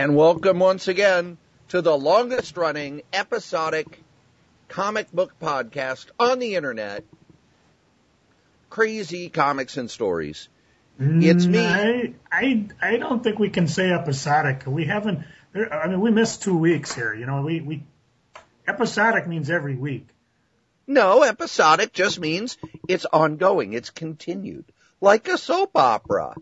And welcome once again to the longest running episodic comic book podcast on the internet, Crazy Comics and Stories. It's me. I don't think we can say episodic. We haven't, we missed 2 weeks here. You know, we episodic means every week. No, episodic just means it's ongoing. It's continued. Like a soap opera.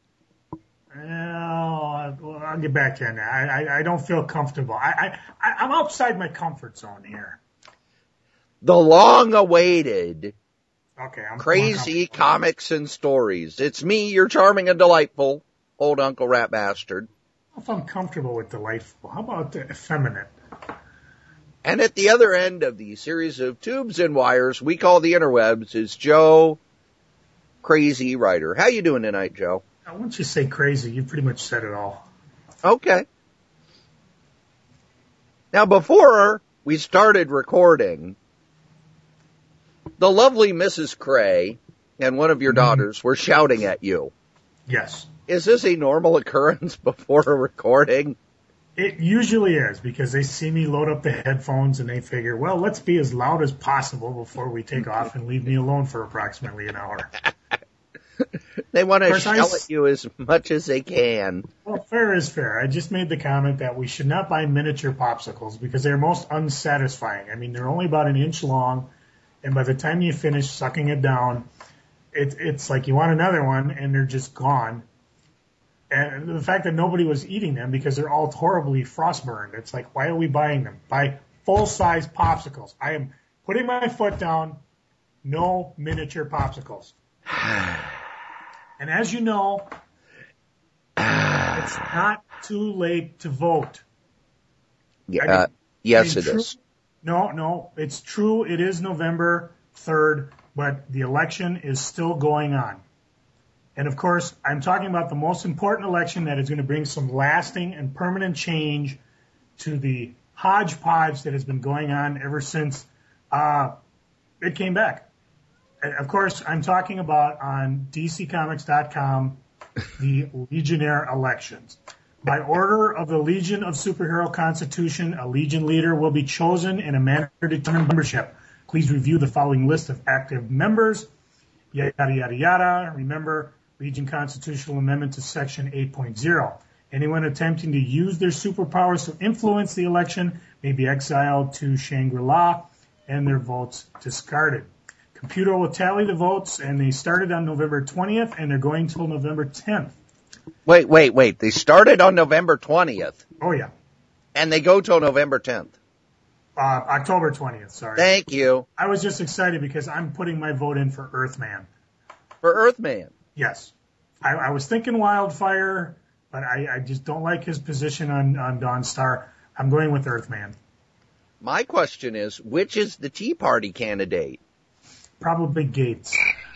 Well, I'll get back to you on that. I don't feel comfortable. I'm outside my comfort zone here. The long-awaited I'm Crazy Comics and Stories. It's me, your charming and delightful old Uncle Rat Bastard. If I'm comfortable with delightful, how about effeminate? And at the other end of the series of tubes and wires we call the interwebs is Joe Crazy Writer. How you doing tonight, Joe? Once you say crazy, you pretty much said it all. Okay. Now, before we started recording, the lovely Mrs. Cray and one of your daughters were shouting at you. Yes. Is this a normal occurrence before a recording? It usually is, because they see me load up the headphones and they figure, well, let's be as loud as possible before we take off and leave me alone for approximately an hour. They want to shout at you as much as they can. Well, fair is fair. I just made the comment that we should not buy miniature popsicles because they're most unsatisfying. I mean, they're only about an inch long, and by the time you finish sucking it down, it's like you want another one, and they're just gone. And the fact that nobody was eating them because they're all horribly frostburned, it's like, why are we buying them? Buy full-size popsicles. I am putting my foot down. No miniature popsicles. And as you know, it's not too late to vote. Yeah, yes, it is. No, it's true. It is November 3rd, but the election is still going on. And of course, I'm talking about the most important election that is going to bring some lasting and permanent change to the hodgepodge that has been going on ever since it came back. Of course, I'm talking about on DCComics.com, the Legionnaire elections. By order of the Legion of Superhero Constitution, a Legion leader will be chosen in a manner determined membership. Please review the following list of active members. Yada, yada, yada. Remember, Legion Constitutional Amendment to Section 8.0. Anyone attempting to use their superpowers to influence the election may be exiled to Shangri-La and their votes discarded. Computer will tally the votes, and they started on November 20th, and they're going till November 10th. Wait. They started on November 20th. Oh, yeah. And they go till November 10th. October 20th, sorry. Thank you. I was just excited because I'm putting my vote in for Earthman. For Earthman? Yes. I was thinking Wildfire, but I just don't like his position on Dawnstar. I'm going with Earthman. My question is, which is the Tea Party candidate? Probably Gates.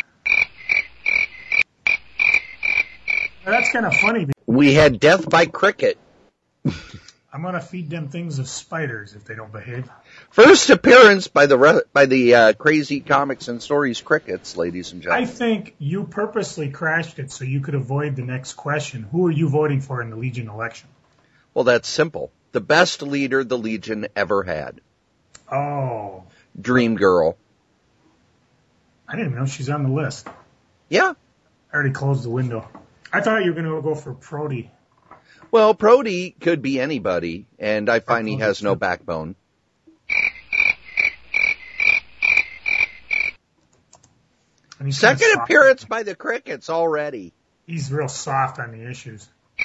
Now, that's kind of funny. We had death by cricket. I'm going to feed them things of spiders if they don't behave. First appearance by the Crazy Comics and Stories crickets, ladies and gentlemen. I think you purposely crashed it so you could avoid the next question. Who are you voting for in the Legion election? Well, that's simple. The best leader the Legion ever had. Oh. Dream Girl. I didn't even know she's on the list. Yeah. I already closed the window. I thought you were going to go for Prody. Well, Prody could be anybody, and I find he has no backbone. Second appearance by the crickets already. He's real soft on the issues.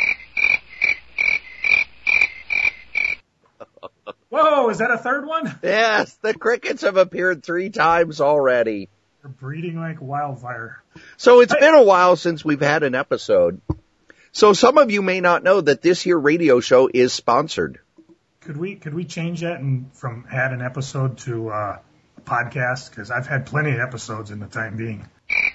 Whoa, is that a third one? Yes, the crickets have appeared 3 times already. They're breeding like wildfire. So it's been a while since we've had an episode. So some of you may not know that this here radio show is sponsored. Could we change that from had an episode to a podcast? Because I've had plenty of episodes in the time being.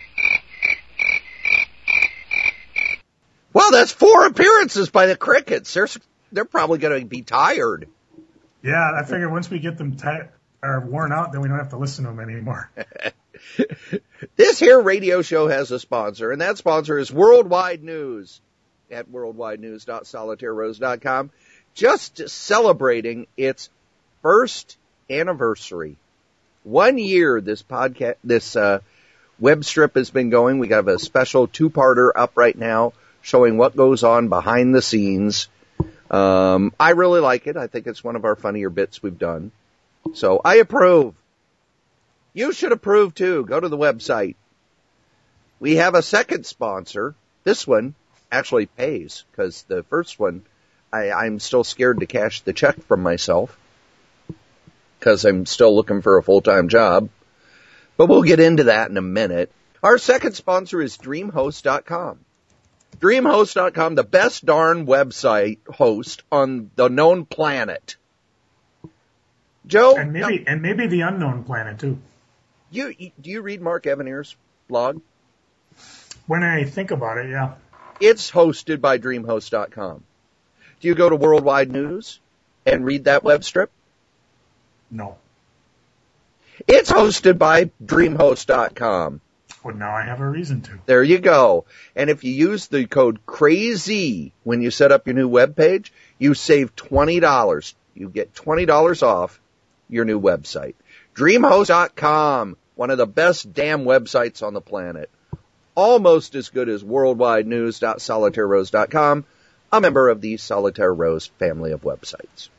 Well, that's 4 appearances by the crickets. They're probably going to be tired. Yeah, I figure once we get them worn out, then we don't have to listen to them anymore. This here radio show has a sponsor, and that sponsor is Worldwide News. at worldwidenews.solitairerose.com, just celebrating its first anniversary. 1 year this podcast, this web strip has been going. We got a special 2-parter up right now showing what goes on behind the scenes. I really like it. I think it's one of our funnier bits we've done. So I approve. You should approve too. Go to the website. We have a second sponsor. This one actually pays, because the first one, I'm still scared to cash the check from myself, because I'm still looking for a full-time job. But we'll get into that in a minute. Our second sponsor is DreamHost.com. DreamHost.com, the best darn website host on the known planet. Joe? And maybe the unknown planet, too. Do you read Mark Evaniers' blog? When I think about it, yeah. It's hosted by DreamHost.com. Do you go to Worldwide News and read that web strip? No. It's hosted by DreamHost.com. Well, now I have a reason to. There you go. And if you use the code CRAZY when you set up your new web page, you save $20. You get $20 off your new website. DreamHost.com, one of the best damn websites on the planet. Almost as good as worldwidenews.solitairerose.com, a member of the Solitaire Rose family of websites.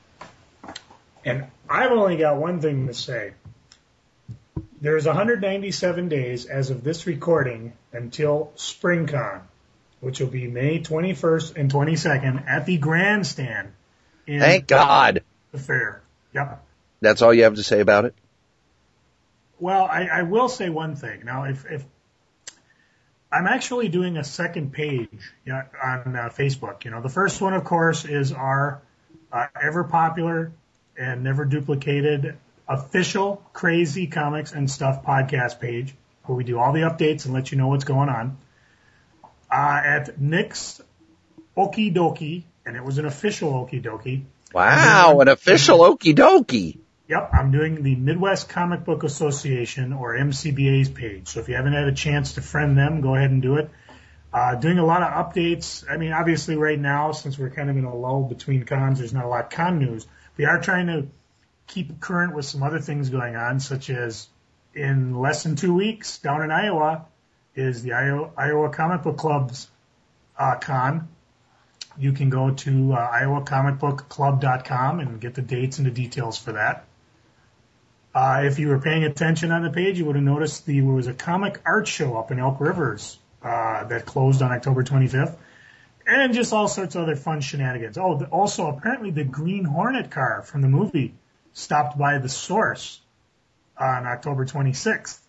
And I've only got one thing to say. There's 197 days as of this recording until SpringCon, which will be May 21st and 22nd at the Grandstand. Thank God. The fair. Yep. That's all you have to say about it? Well, I will say one thing. Now, if I'm actually doing a second page on Facebook. You know, the first one, of course, is our ever popular and never duplicated official Crazy Comics and Stuff podcast page, where we do all the updates and let you know what's going on. At Nick's Okie Dokie, and it was an official Okie Dokie. Wow, an official Okie Dokie. Yep, I'm doing the Midwest Comic Book Association, or MCBA's page. So if you haven't had a chance to friend them, go ahead and do it. Doing a lot of updates. I mean, obviously right now, since we're kind of in a lull between cons, there's not a lot of con news. We are trying to keep current with some other things going on, such as in less than 2 weeks, down in Iowa, is the Iowa Comic Book Club's con. You can go to iowacomicbookclub.com and get the dates and the details for that. If you were paying attention on the page, you would have noticed there was a comic art show up in Elk Rivers that closed on October 25th, and just all sorts of other fun shenanigans. Oh, also, apparently the Green Hornet car from the movie stopped by the Source on October 26th.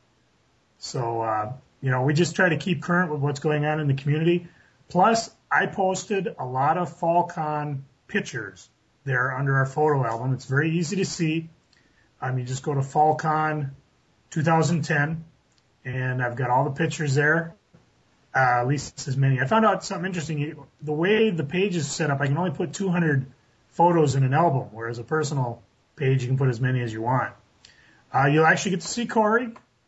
So, we just try to keep current with what's going on in the community. Plus, I posted a lot of Fall Con pictures there under our photo album. It's very easy to see. You just go to Fall Con 2010, and I've got all the pictures there, at least as many. I found out something interesting. The way the page is set up, I can only put 200 photos in an album, whereas a personal page, you can put as many as you want. You'll actually get to see Corey.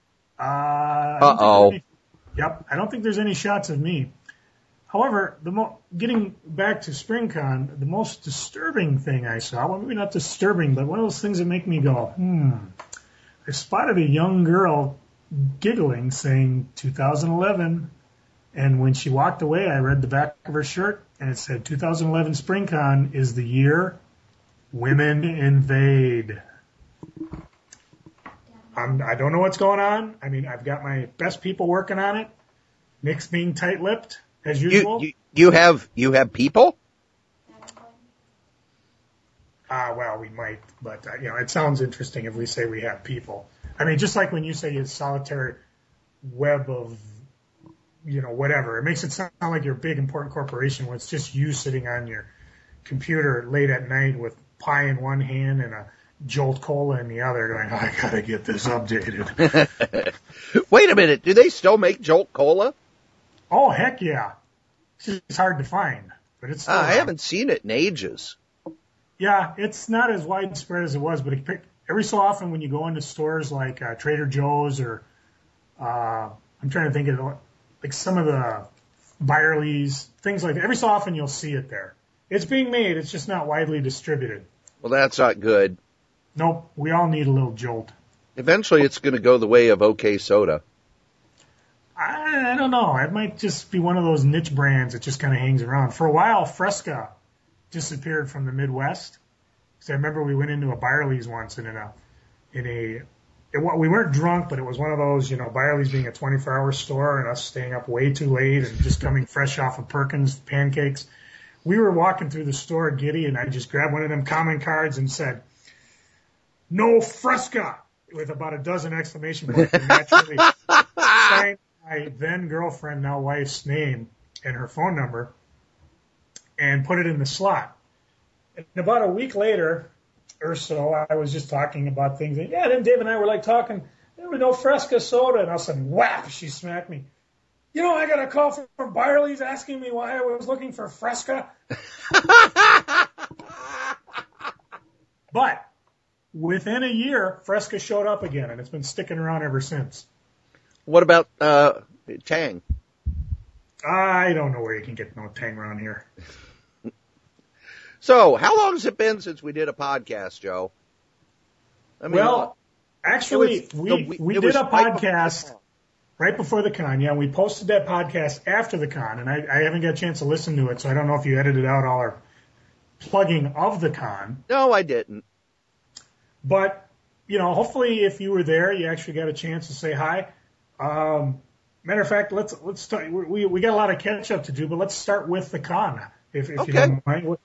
Uh-oh. Yep, I don't think there's any shots of me. However, getting back to SpringCon, the most disturbing thing I saw, well, maybe not disturbing, but one of those things that make me go, I spotted a young girl giggling, saying 2011, and when she walked away, I read the back of her shirt, and it said 2011 SpringCon is the year women invade. I don't know what's going on. I mean, I've got my best people working on it. Nick's being tight-lipped. As usual. You have people? Well, we might, but it sounds interesting if we say we have people. I mean, just like when you say it's solitary web of, whatever. It makes it sound like you're a big, important corporation when it's just you sitting on your computer late at night with pie in one hand and a Jolt Cola in the other, going, I gotta get this updated. Wait a minute, do they still make Jolt Cola? Oh, heck yeah. It's hard to find, but it's still I haven't seen it in ages. Yeah, it's not as widespread as it was, but every so often when you go into stores like Trader Joe's or I'm trying to think of like some of the Byerly's, things like that. Every so often you'll see it there. It's being made. It's just not widely distributed. Well, that's not good. Nope. We all need a little jolt. Eventually, it's going to go the way of OK Soda. I don't know. It might just be one of those niche brands that just kind of hangs around. For a while, Fresca disappeared from the Midwest. Because I remember we went into a Byerly's once we weren't drunk, but it was one of those, Byerly's being a 24-hour store and us staying up way too late and just coming fresh off of Perkins pancakes. We were walking through the store giddy, and I just grabbed one of them comment cards and said, "No Fresca," with about a dozen exclamation points. And naturally, signed my then girlfriend, now wife's name and her phone number, and put it in the slot. And about a week later or so, I was just talking about things. And then Dave and I were like talking. There was no Fresca soda, and all of a sudden, whap! She smacked me. I got a call from Byerly's asking me why I was looking for Fresca. But within a year, Fresca showed up again, and it's been sticking around ever since. What about Tang? I don't know where you can get no Tang around here. So, how long has it been since we did a podcast, Joe? Actually, we did a podcast right before the con. Yeah, we posted that podcast after the con, and I haven't got a chance to listen to it, so I don't know if you edited out all our plugging of the con. No, I didn't. But, hopefully if you were there, you actually got a chance to say hi. Matter of fact, let's start. We got a lot of catch up to do, but let's start with the con, if you don't mind.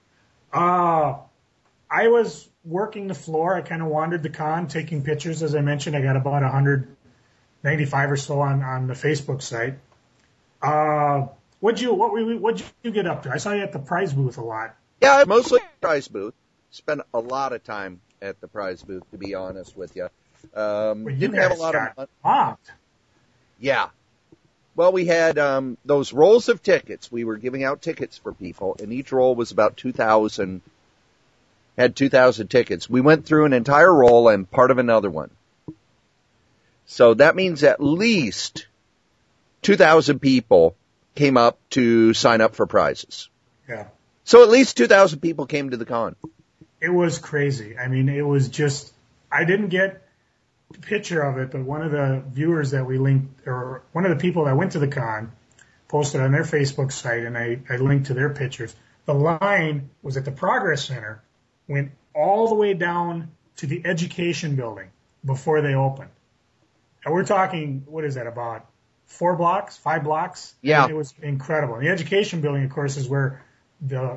I was working the floor. I kind of wandered the con, taking pictures. As I mentioned, I got about 195 or so on the Facebook site. What'd you get up to? I saw you at the prize booth a lot. Yeah, mostly prize booth. Spent a lot of time at the prize booth, to be honest with you. Didn't have a lot of fun. Yeah. Well, we had those rolls of tickets. We were giving out tickets for people, and each roll was about 2,000. Had 2,000 tickets. We went through an entire roll and part of another one. So that means at least 2,000 people came up to sign up for prizes. Yeah. So at least 2,000 people came to the con. It was crazy. I mean, it was just, I didn't get a picture of it, but one of the viewers that we linked, or one of the people that went to the con, posted on their Facebook site, and I linked to their pictures. The line was at the Progress Center, went all the way down to the Education Building before they opened. And we're talking, what is that, about 4 blocks, 5 blocks? Yeah. It was incredible. And the Education Building, of course, is where the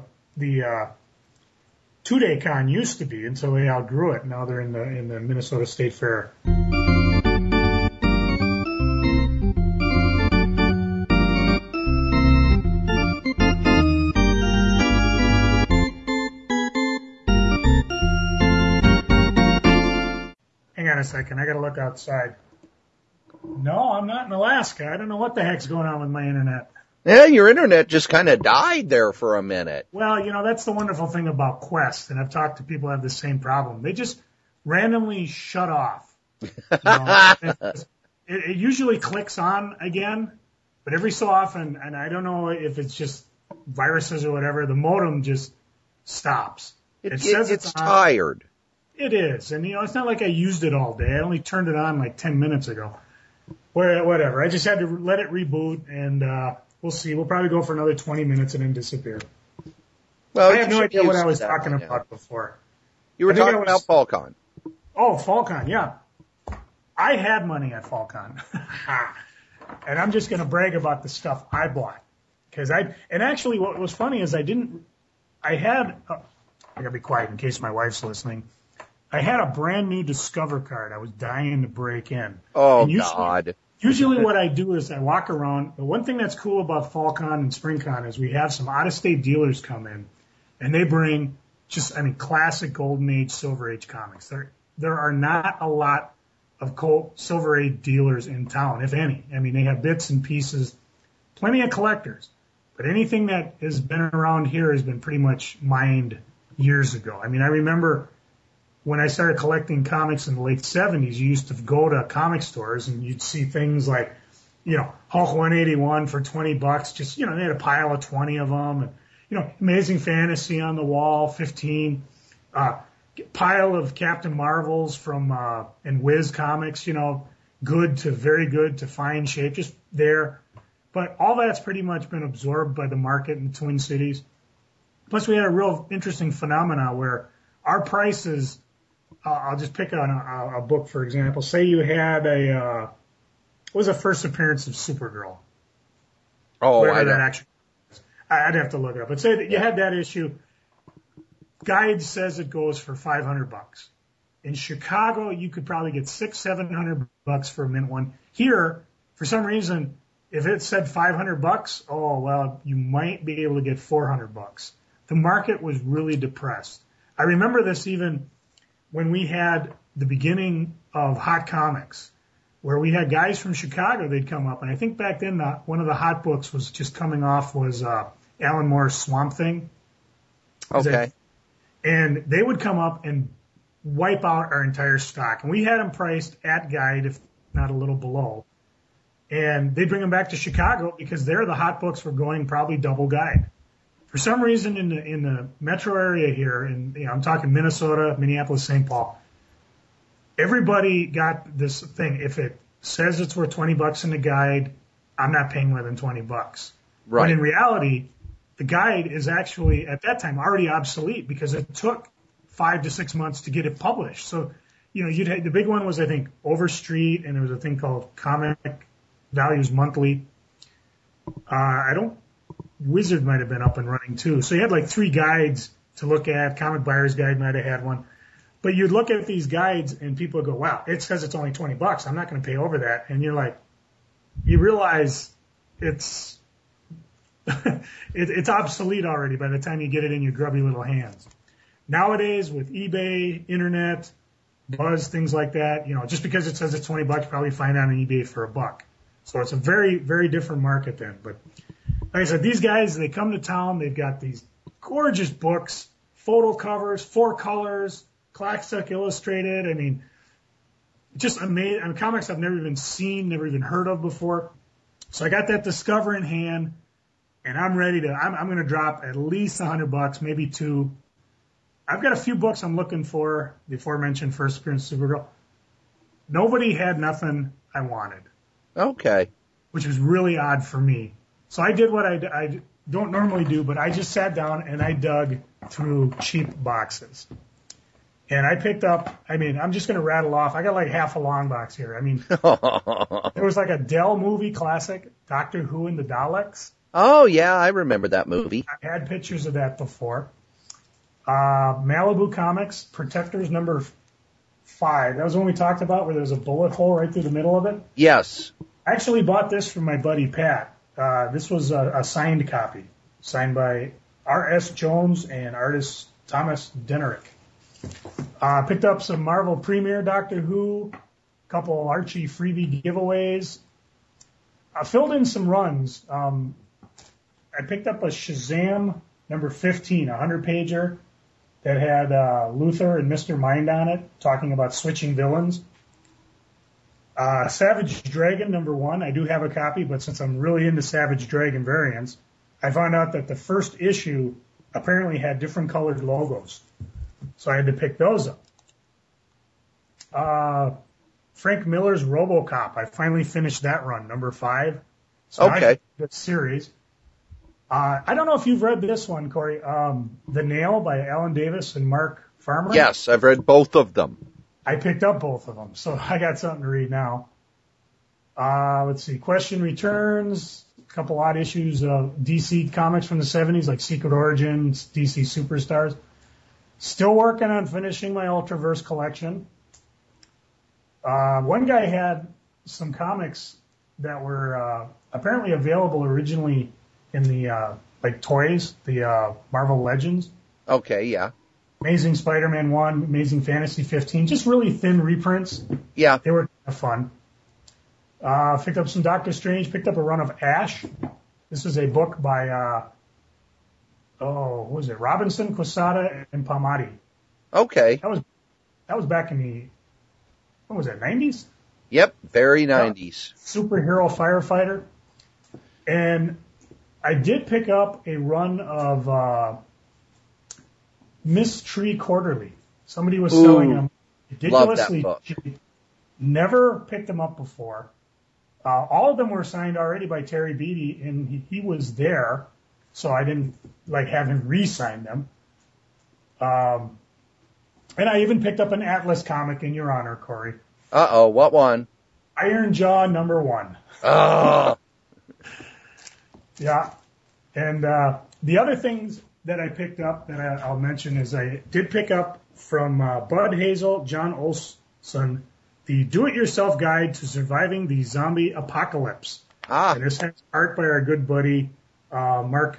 2-day con used to be until they outgrew it. Now they're in the Minnesota State Fair. Hang on a second. I got to look outside. No, I'm not in Alaska. I don't know what the heck's going on with my internet. Yeah, your internet just kind of died there for a minute. Well, that's the wonderful thing about Quest, and I've talked to people who have the same problem. They just randomly shut off. It usually clicks on again, but every so often, and I don't know if it's just viruses or whatever, the modem just stops. It says it's tired. It is, and it's not like I used it all day. I only turned it on like 10 minutes ago. Whatever. I just had to let it reboot, and we'll see. We'll probably go for another 20 minutes and then disappear. Well, I have no idea what I was talking about before. You were talking about FallCon. Oh, FallCon, yeah. I had money at FallCon. And I'm just going to brag about the stuff I bought. And actually what was funny is I gotta be quiet in case my wife's listening. I had a brand new Discover card I was dying to break in. Oh, God. Usually what I do is I walk around. The one thing that's cool about FallCon and SpringCon is we have some out-of-state dealers come in, and they bring classic Golden Age, Silver Age comics. There are not a lot of Silver Age dealers in town, if any. I mean, they have bits and pieces, plenty of collectors. But anything that has been around here has been pretty much mined years ago. I mean, I remember when I started collecting comics in the late 70s, you used to go to comic stores and you'd see things like, Hulk 181 for $20. Just, they had a pile of 20 of them. And, Amazing Fantasy on the wall, 15. Pile of Captain Marvels from, and Whiz Comics, good to very good to fine shape, just there. But all that's pretty much been absorbed by the market in the Twin Cities. Plus, we had a real interesting phenomena where our prices, I'll just pick on a book, for example. Say you had what was the first appearance of Supergirl? Oh, I'd have to look it up. But say that you had that issue. Guide says it goes for $500. In Chicago, you could probably get $600-700 for a mint one. Here, for some reason, if it said $500, oh well, you might be able to get $400. The market was really depressed. I remember this even when we had the beginning of Hot Comics, where we had guys from Chicago, they'd come up. And I think back then one of the hot books was just coming off was Alan Moore's Swamp Thing. Okay. And they would come up and wipe out our entire stock. And we had them priced at guide, if not a little below. And they'd bring them back to Chicago because there the hot books were going probably double guide. For some reason in the metro area here, I'm talking Minnesota, Minneapolis, St. Paul, everybody got this thing. If it says it's worth $20 in the guide, I'm not paying more than $20. Right. But in reality, the guide is actually at that time already obsolete because it took 5 to 6 months to get it published. So, the big one was, I think, Overstreet, and there was a thing called Comic Values Monthly. Wizard might have been up and running too. So you had like 3 guides to look at. Comic Buyer's Guide might have had one. But you'd look at these guides and people would go, wow, it says it's only $20. I'm not going to pay over that. And you're like, you realize it's it's obsolete already by the time you get it in your grubby little hands. Nowadays with eBay, internet, Buzz, things like that, just because it says it's $20, you probably find it on eBay for $1. So it's a very, very different market then. But like I said, these guys, they come to town. They've got these gorgeous books, photo covers, 4 colors, classic illustrated. I mean, just amazing. Comics I've never even seen, never even heard of before. So I got that Discover in hand, and I'm ready to. I'm going to drop at least $100, maybe 2. I've got a few books I'm looking for. The aforementioned First Appearance Supergirl. Nobody had nothing I wanted. Okay. Which was really odd for me. So I did what I don't normally do, but I just sat down and I dug through cheap boxes. And I picked up, I'm just going to rattle off. I got like half a long box here. There was like a Dell movie classic, Doctor Who and the Daleks. Oh, yeah, I remember that movie. I had pictures of that before. Malibu Comics, Protectors number 5. That was one we talked about where there was a bullet hole right through the middle of it. Yes. I actually bought this from my buddy Pat. This was a signed copy, signed by R.S. Jones and artist Thomas Denerick. Picked up some Marvel Premiere Doctor Who, a couple Archie freebie giveaways. I filled in some runs. I picked up a Shazam number 15, a 100-pager that had Luthor and Mr. Mind on it, talking about switching villains. Savage Dragon number 1, I do have a copy, but since I'm really into Savage Dragon variants, I found out that the first issue apparently had different colored logos. So I had to pick those up. Frank Miller's RoboCop, I finally finished that run, number 5. So okay. The series. I don't know if you've read this one, Corey. The Nail by Alan Davis and Mark Farmer. Yes, I've read both of them. I picked up both of them, so I got something to read now. Let's see. Question Returns, a couple odd issues of DC comics from the 70s, like Secret Origins, DC Superstars. Still working on finishing my Ultraverse collection. One guy had some comics that were apparently available originally in the like toys, the Marvel Legends. Okay, yeah. Amazing Spider-Man 1, Amazing Fantasy 15, just really thin reprints. Yeah. They were kind of fun. Picked up some Doctor Strange, picked up a run of Ash. This was a book by, what was it? Robinson, Quesada, and Palmati. Okay. That was back in the, what was that, 90s? Yep, very 90s. Superhero firefighter. And I did pick up a run of Miss Tree Quarterly. Somebody was selling them ridiculously cheap. Never picked them up before. All of them were signed already by Terry Beatty, and he was there, so I didn't have him re-sign them. And I even picked up an Atlas comic in your honor, Corey. Uh-oh, what one? Iron Jaw #1. Oh. Yeah. And the other things that I picked up that I'll mention is I did pick up from Bud Hazel, John Olson, the Do-It-Yourself Guide to Surviving the Zombie Apocalypse. And this has art by our good buddy Mark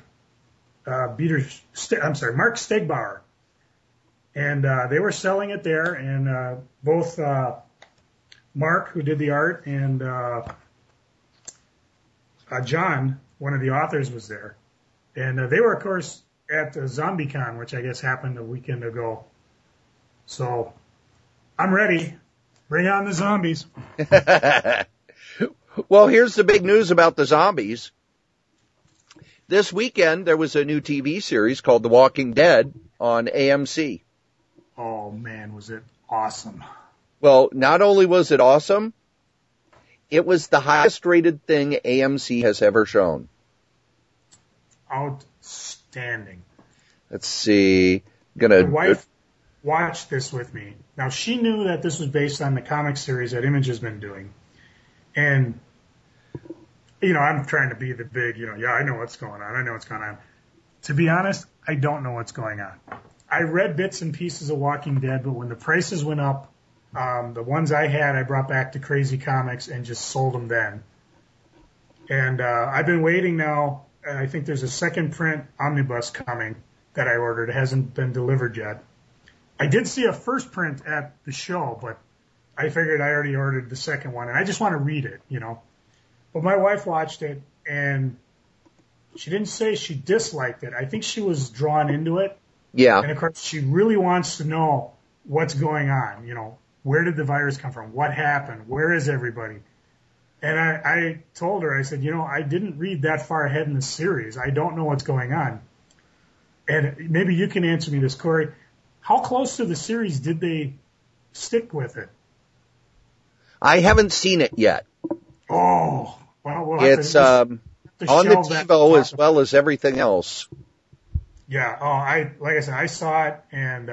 Stegbauer. And they were selling it there, and both Mark, who did the art, and John, one of the authors, was there. And they were, of course, at ZombieCon, which I guess happened a weekend ago. So I'm ready. Bring on the zombies. Well, here's the big news about the zombies. This weekend, there was a new TV series called The Walking Dead on AMC. Oh, man, was it awesome. Well, not only was it awesome, it was the highest rated thing AMC has ever shown. Outstanding. Let's see. My wife watched this with me. Now, she knew that this was based on the comic series that Image has been doing. And, I'm trying to be the big, I know what's going on. To be honest, I don't know what's going on. I read bits and pieces of Walking Dead, but when the prices went up, the ones I had, I brought back to Crazy Comics and just sold them then. And I've been waiting now. I think there's a second print omnibus coming that I ordered. It hasn't been delivered yet. I did see a first print at the show, but I figured I already ordered the second one, and I just want to read it, But my wife watched it, and she didn't say she disliked it. I think she was drawn into it. Yeah. And, of course, she really wants to know what's going on, Where did the virus come from? What happened? Where is everybody? And I told her, I said, I didn't read that far ahead in the series. I don't know what's going on. And maybe you can answer me this, Corey. How close to the series did they stick with it? I haven't seen it yet. Oh, well, it's on the TiVo as well as everything else. Yeah. Oh, like I said, I saw it, and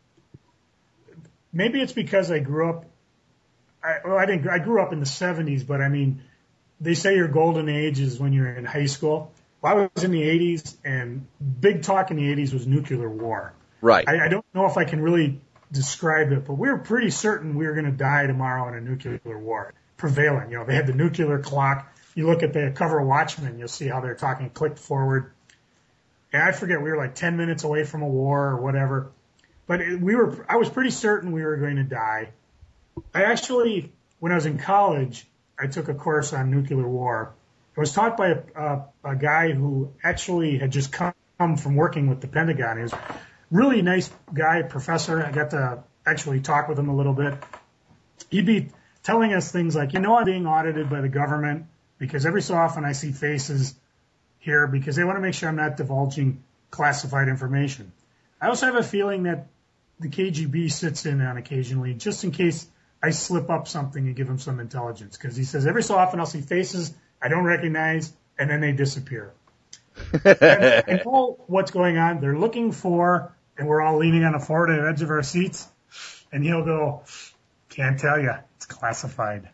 maybe it's because I grew up. I grew up in the 70s, but I mean, they say your golden age is when you're in high school. Well, I was in the 80s, and big talk in the 80s was nuclear war. Right. I don't know if I can really describe it, but we were pretty certain we were going to die tomorrow in a nuclear war. Prevalent. They had the nuclear clock. You look at the cover of Watchmen, you'll see how they're talking clicked forward. And I forget, we were like 10 minutes away from a war or whatever. But I was pretty certain we were going to die. I actually, when I was in college, I took a course on nuclear war. It was taught by a guy who actually had just come from working with the Pentagon. He was a really nice guy, professor. I got to actually talk with him a little bit. He'd be telling us things like, I'm being audited by the government because every so often I see faces here because they want to make sure I'm not divulging classified information. I also have a feeling that the KGB sits in on occasionally just in case I slip up something and give them some intelligence. Because he says every so often I'll see faces I don't recognize and then they disappear. And I know what's going on. They're looking for, and we're all leaning on the forward edge of our seats, and he'll go, can't tell you. It's classified.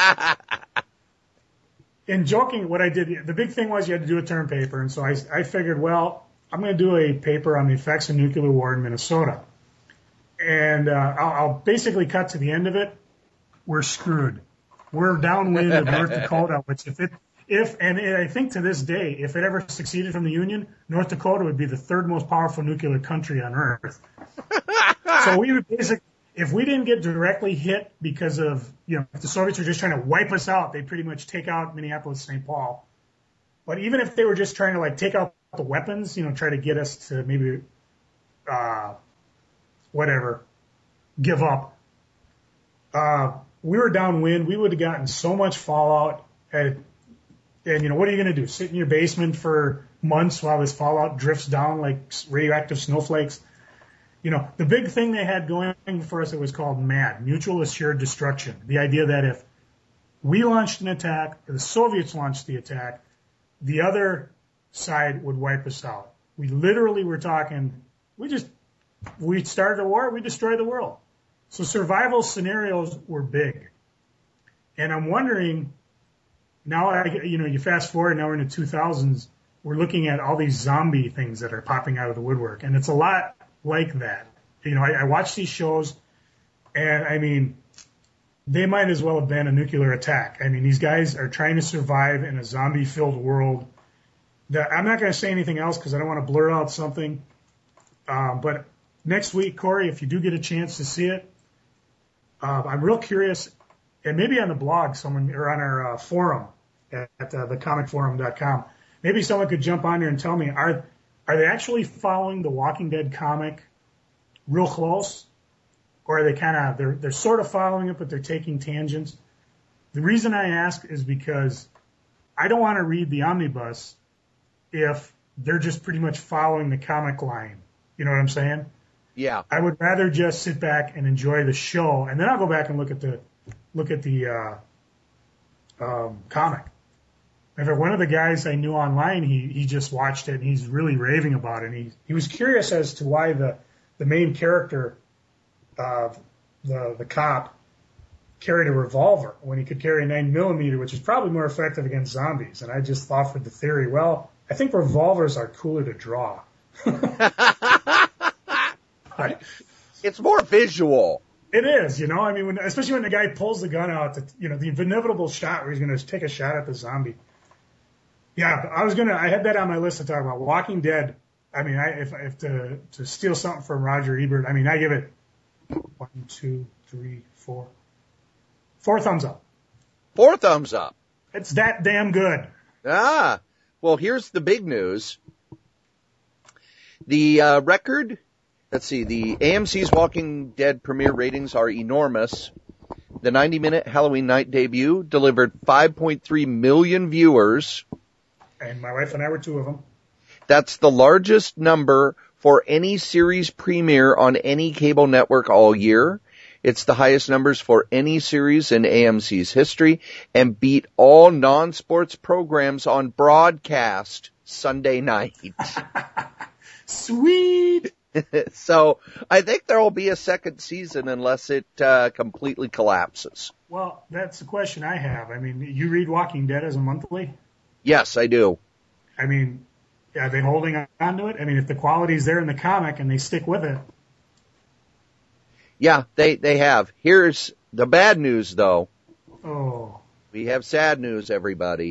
In joking, what I did, the big thing was you had to do a term paper. And so I figured, well, I'm going to do a paper on the effects of nuclear war in Minnesota. And I'll basically cut to the end of it. We're screwed. We're downwind of North Dakota, which and I think to this day, if it ever succeeded from the Union, North Dakota would be the third most powerful nuclear country on Earth. So we would basically, if we didn't get directly hit because of, if the Soviets were just trying to wipe us out, they'd pretty much take out Minneapolis, St. Paul. But even if they were just trying to take out the weapons, try to get us to maybe, give up. We were downwind. We would have gotten so much fallout. It And, you know, what are you going to do? Sit in your basement for months while this fallout drifts down like radioactive snowflakes? You know, the big thing they had going for us, it was called MAD, Mutual Assured Destruction. The idea that if we launched an attack, or the Soviets launched the attack, the other side would wipe us out. We literally were talking, we started a war, we destroyed the world. So survival scenarios were big. And I'm wondering, now, you fast forward, now we're in the 2000s, we're looking at all these zombie things that are popping out of the woodwork. And it's a lot like that. You know, I watch these shows, and I mean, they might as well have been a nuclear attack. I mean, these guys are trying to survive in a zombie-filled world. I'm not going to say anything else because I don't want to blurt out something. But next week, Corey, if you do get a chance to see it, I'm real curious, and maybe on the blog, or on our forum at thecomicforum.com, maybe someone could jump on there and tell me, are they actually following the Walking Dead comic real close? Or are they they're sort of following it, but they're taking tangents? The reason I ask is because I don't want to read the omnibus if they're just pretty much following the comic line. You know what I'm saying? Yeah. I would rather just sit back and enjoy the show, and then I'll go back and look at the comic. In fact, one of the guys I knew online, he just watched it, and he's really raving about it. And he was curious as to why the main character, the cop, carried a revolver when he could carry a 9mm, which is probably more effective against zombies. And I just thought for the theory, well, I think revolvers are cooler to draw. It's more visual. It is, you know. I mean, especially when the guy pulls the gun out, the inevitable shot where he's going to take a shot at the zombie. Yeah, I had that on my list to talk about. Walking Dead. I mean, if to steal something from Roger Ebert, I mean, I give it 1, 2, 3, 4. 4 thumbs up. 4 thumbs up. It's that damn good. Ah, well, here's the big news. The record, let's see, the AMC's Walking Dead premiere ratings are enormous. The 90-minute Halloween night debut delivered 5.3 million viewers. And my wife and I were 2 of them. That's the largest number for any series premiere on any cable network all year. It's the highest numbers for any series in AMC's history and beat all non-sports programs on broadcast Sunday night. Sweet! So I think there will be a second season unless it completely collapses. Well, that's the question I have. I mean, you read Walking Dead as a monthly? Yes, I do. I mean, are they holding on to it? I mean, if the quality's there in the comic and they stick with it. Yeah, they have. Here's the bad news, though. Oh. We have sad news, everybody.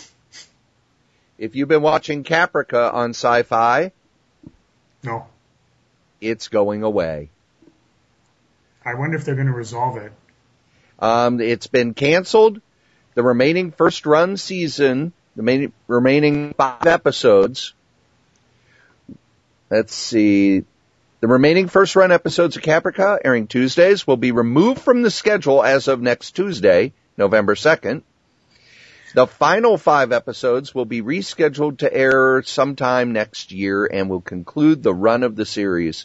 If you've been watching Caprica on Sci-Fi, no, it's going away. I wonder if they're going to resolve it. It's been canceled. The remaining first run season, the remaining 5 episodes. Let's see. The remaining first run episodes of Caprica, airing Tuesdays, will be removed from the schedule as of next Tuesday, November 2nd. The final 5 episodes will be rescheduled to air sometime next year and will conclude the run of the series.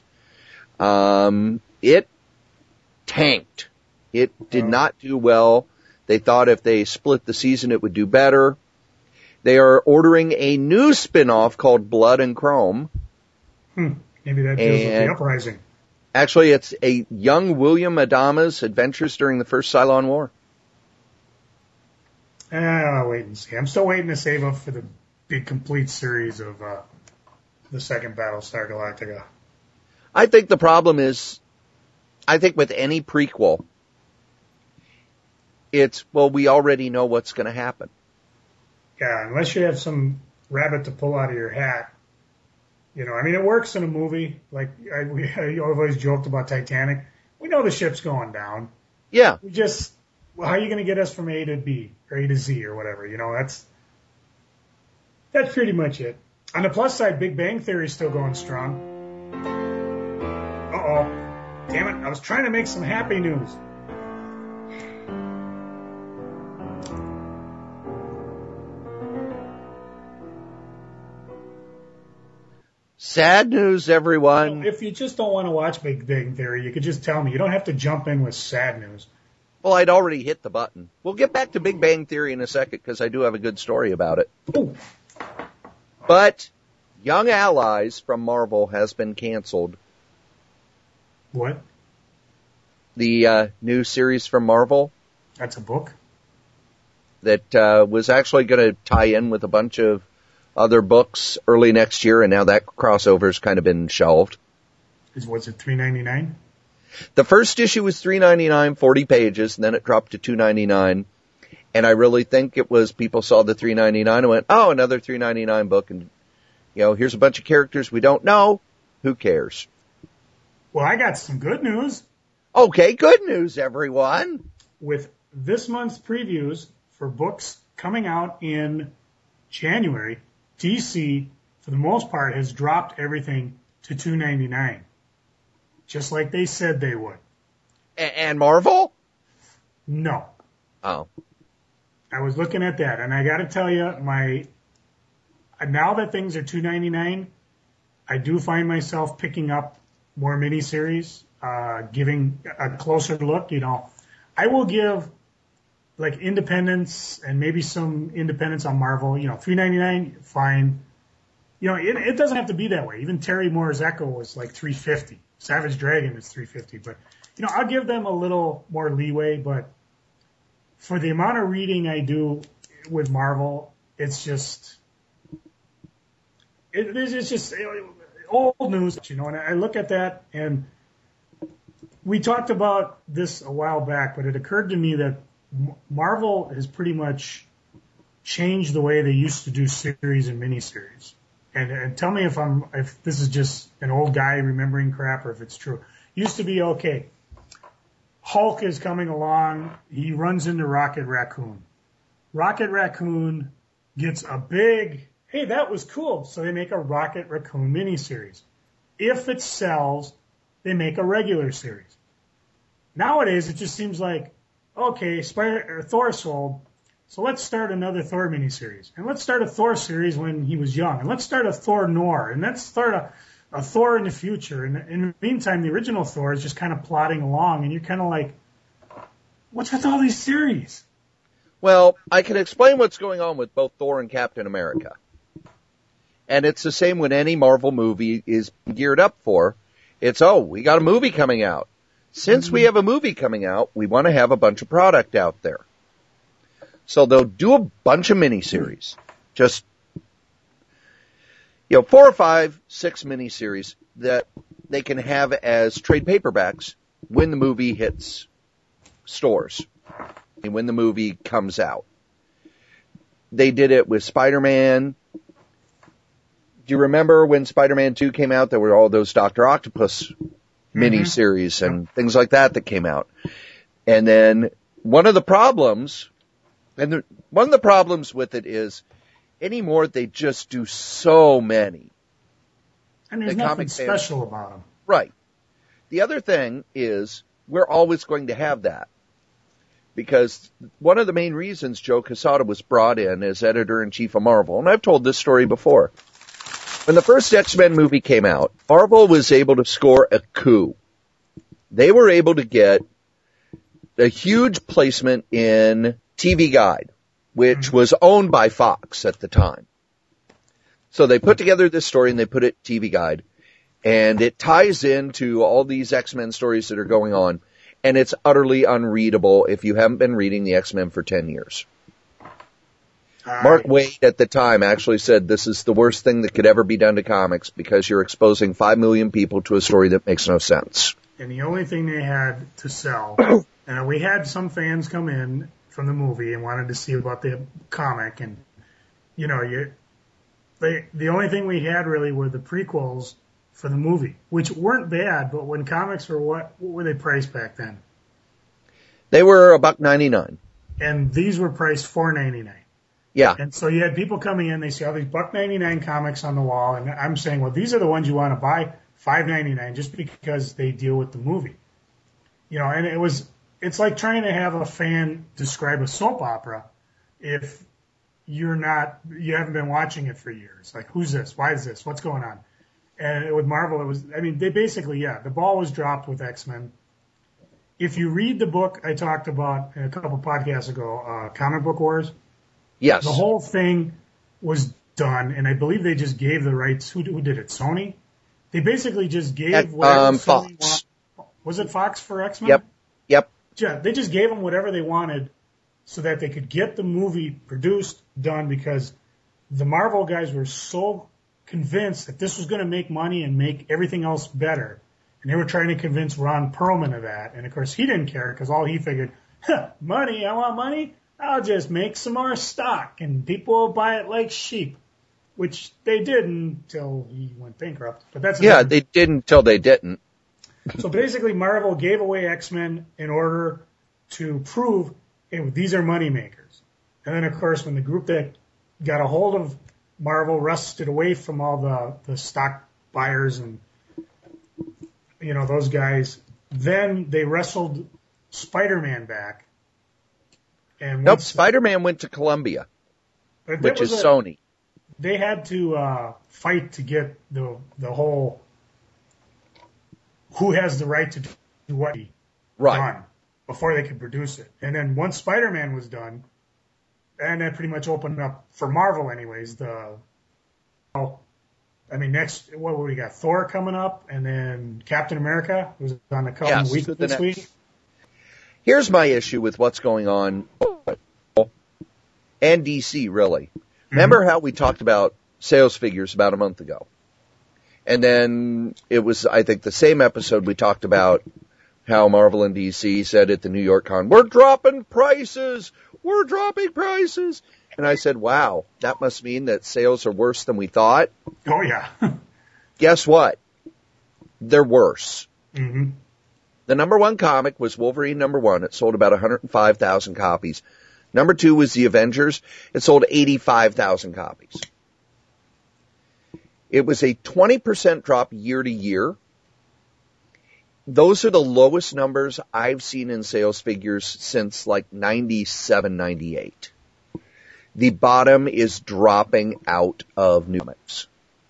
It tanked. It did not do well. They thought if they split the season, it would do better. They are ordering a new spin-off called Blood and Chrome. Maybe that deals with the uprising. Actually, it's a young William Adama's adventures during the First Cylon War. I'll wait and see. I'm still waiting to save up for the big complete series of the second Battlestar Galactica. I think the problem is, with any prequel, we already know what's going to happen. Yeah, unless you have some rabbit to pull out of your hat. You know, I mean, it works in a movie. Like, I always joked about Titanic. We know the ship's going down. Yeah. How are you going to get us from A to B, or A to Z, or whatever? You know, that's pretty much it. On the plus side, Big Bang Theory is still going strong. Uh-oh. Damn it, I was trying to make some happy news. Sad news, everyone. If you just don't want to watch Big Bang Theory, you could just tell me. You don't have to jump in with sad news. Well, I'd already hit the button. We'll get back to Big Bang Theory in a second because I do have a good story about it. Ooh. But Young Allies from Marvel has been canceled. What? The new series from Marvel That's a book? that was actually going to tie in with a bunch of other books early next year, and now that crossover's kind of been shelved. Was it $3.99? The first issue was $3.99, 40 pages, and then it dropped to $2.99. And I really think it was people saw the $3.99 and went, oh, another $3.99 book, and here's a bunch of characters we don't know. Who cares? Well, I got some good news. Okay, good news, everyone. With this month's previews for books coming out in January, DC, for the most part, has dropped everything to $2.99, just like they said they would. And Marvel? No. Oh. I was looking at that, and I got to tell you, now that things are $2.99, I do find myself picking up more miniseries, giving a closer look. I will give like Independence and maybe some Independence on Marvel. $3.99, fine. It doesn't have to be that way. Even Terry Moore's Echo was like $3.50. Savage Dragon is $3.50. But I'll give them a little more leeway. But for the amount of reading I do with Marvel, it's just old news, And I look at that, and we talked about this a while back, but it occurred to me that Marvel has pretty much changed the way they used to do series and miniseries. And tell me if this is just an old guy remembering crap or if it's true. Used to be, okay, Hulk is coming along, he runs into Rocket Raccoon. Rocket Raccoon gets a big, hey, that was cool. So they make a Rocket Raccoon miniseries. If it sells, they make a regular series. Nowadays, it just seems like, okay, Thor sold, so let's start another Thor miniseries. And let's start a Thor series when he was young. And let's start a Thor Noir. And let's start a Thor in the future. And in the meantime, the original Thor is just kind of plodding along. And you're kind of like, what's with all these series? Well, I can explain what's going on with both Thor and Captain America. And it's the same when any Marvel movie is geared up for. It's, we got a movie coming out. Since we have a movie coming out, we want to have a bunch of product out there. So they'll do a bunch of miniseries. Just, 4 or 5, 6 miniseries that they can have as trade paperbacks when the movie hits stores and when the movie comes out. They did it with Spider-Man. Do you remember when Spider-Man 2 came out, there were all those Dr. Octopus miniseries and things like that came out? And then one of the problems with it is anymore they just do so many. And there's nothing special about them. Right. The other thing is we're always going to have that. Because one of the main reasons Joe Quesada was brought in as editor-in-chief of Marvel, and I've told this story before, when the first X-Men movie came out, Marvel was able to score a coup. They were able to get a huge placement in TV Guide, which was owned by Fox at the time. So they put together this story and they put it TV Guide, and it ties into all these X-Men stories that are going on, and it's utterly unreadable if you haven't been reading the X-Men for 10 years. Mark Waid at the time actually said this is the worst thing that could ever be done to comics because you're exposing 5 million people to a story that makes no sense. And the only thing they had to sell, and we had some fans come in from the movie and wanted to see about the comic, and the only thing we had really were the prequels for the movie, which weren't bad, but when comics were what were they priced back then? They were $1.99. And these were priced $4.99. Yeah. And so you had people coming in, they see all these $1.99 comics on the wall, and I'm saying, well, these are the ones you want to buy, $5.99, just because they deal with the movie. And it's like trying to have a fan describe a soap opera if you haven't been watching it for years. Like, who's this? Why is this? What's going on? And with Marvel, it was, I mean, they basically, the ball was dropped with X-Men. If you read the book I talked about a couple podcasts ago, Comic Book Wars, Yes. the whole thing was done, and I believe they just gave the rights. Who did it? Sony? They basically just gave whatever Sony Fox. Was it Fox for X-Men? Yep. Yeah, they just gave them whatever they wanted so that they could get the movie produced, done, because the Marvel guys were so convinced that this was going to make money and make everything else better. And they were trying to convince Ron Perlman of that. And of course, he didn't care because all he figured, money, I want money. I'll just make some more stock and people will buy it like sheep, which they did until he went bankrupt. But that's they did until they didn't. So basically, Marvel gave away X-Men in order to prove, hey, these are money makers. And then, of course, when the group that got a hold of Marvel wrested away from all the stock buyers and, those guys, then they wrestled Spider-Man back. And Nope, Spider-Man went to Columbia, which is Sony. They had to fight to get the whole who has the right to do what done before they could produce it. And then once Spider-Man was done, and that pretty much opened up for Marvel anyways, next, what we got? Thor coming up, and then Captain America was on a couple weeks this week. Here's my issue with what's going on, and DC, really. Remember how we talked about sales figures about a month ago? And then it was, I think, the same episode we talked about how Marvel and DC said at the New York Con, we're dropping prices. And I said, wow, that must mean that sales are worse than we thought. Oh, yeah. Guess what? They're worse. Mm-hmm. The number one comic was Wolverine #1. It sold about 105,000 copies. Number 2 was The Avengers. It sold 85,000 copies. It was a 20% drop year to year. Those are the lowest numbers I've seen in sales figures since like 97, 98. The bottom is dropping out of new comics.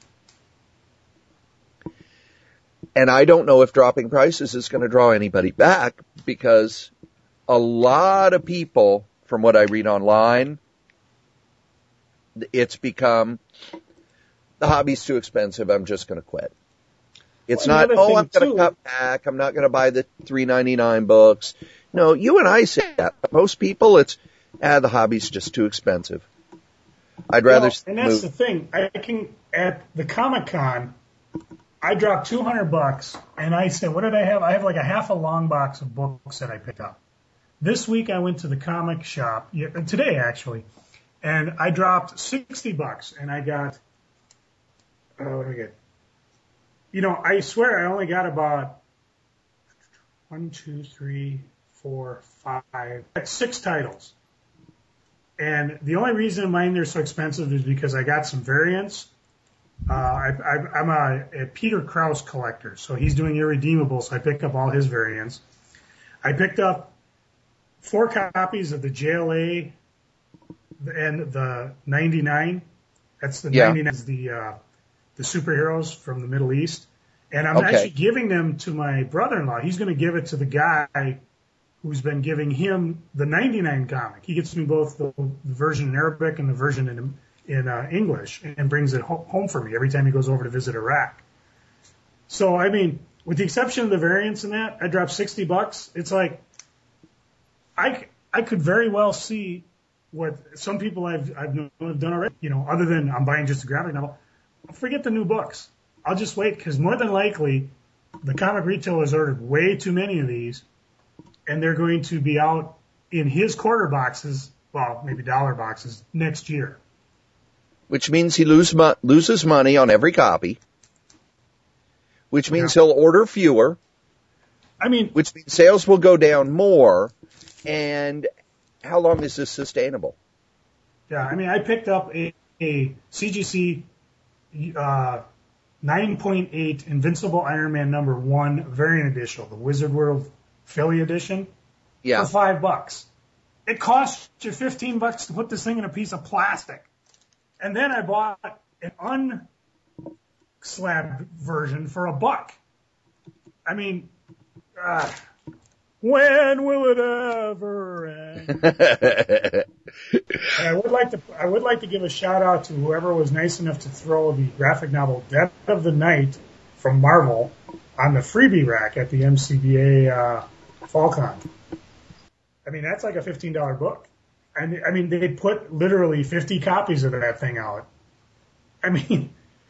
And I don't know if dropping prices is going to draw anybody back, because a lot of people, from what I read online, it's become, the hobby's too expensive, I'm just going to quit. It's not, I'm going to cut back, I'm not going to buy the $3.99 books. No, you and I say that. Most people, it's, the hobby's just too expensive. I'd rather and that's the thing. At the Comic-Con, I dropped $200, and I said, what did I have? I have like a half a long box of books that I picked up. This week I went to the comic shop, today actually, and I dropped $60, and I got, what did I get? I swear I only got about 6 titles. And the only reason mine are so expensive is because I got some variants. I'm a Peter Krause collector, so he's doing Irredeemable, so I picked up all his variants. I picked up 4 copies of the JLA and the 99. That's the 99 is the superheroes from the Middle East. And I'm actually giving them to my brother-in-law. He's going to give it to the guy who's been giving him the 99 comic. He gets me both the version in Arabic and the version in English, and brings it home for me every time he goes over to visit Iraq. So, I mean, with the exception of the variants in that, I dropped $60. It's like, I could very well see what some people I've known have done already, other than I'm buying just a graphic novel. Forget the new books. I'll just wait, because more than likely, the comic retailers ordered way too many of these, and they're going to be out in his quarter boxes, well, maybe dollar boxes, next year. Which means he loses money on every copy, which means he'll order fewer, which means sales will go down more, and how long is this sustainable? Yeah, I picked up a CGC 9.8 Invincible Iron Man #1 variant edition, the Wizard World Philly edition, for $5. It costs you $15 to put this thing in a piece of plastic. And then I bought an slab version for $1. I mean, when will it ever end? And I would like to give a shout out to whoever was nice enough to throw the graphic novel Death of the Night from Marvel on the freebie rack at the MCBA FallCon. I mean, that's like a $15 book. And I mean, they put literally 50 copies of that thing out. I mean,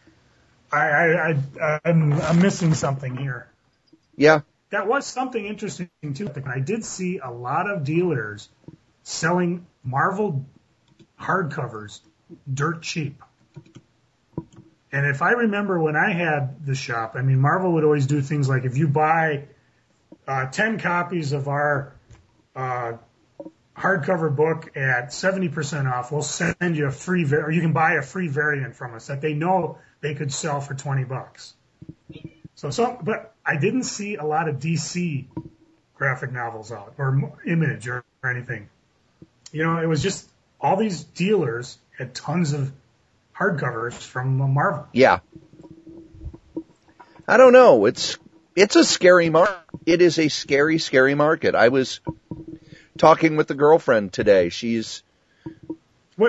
I'm missing something here. Yeah. That was something interesting too. I did see a lot of dealers selling Marvel hardcovers dirt cheap. And if I remember when I had the shop, I mean, Marvel would always do things like if you buy 10 copies of our hardcover book at 70% off, we'll send you a free, or you can buy a free variant from us that they know they could sell for $20. But I didn't see a lot of DC graphic novels out or Image or anything. You know, it was just all these dealers had tons of hardcovers from Marvel. Yeah. I don't know. It's a scary market. It is a scary, scary market. I was talking with a girlfriend today. She's... Whoa.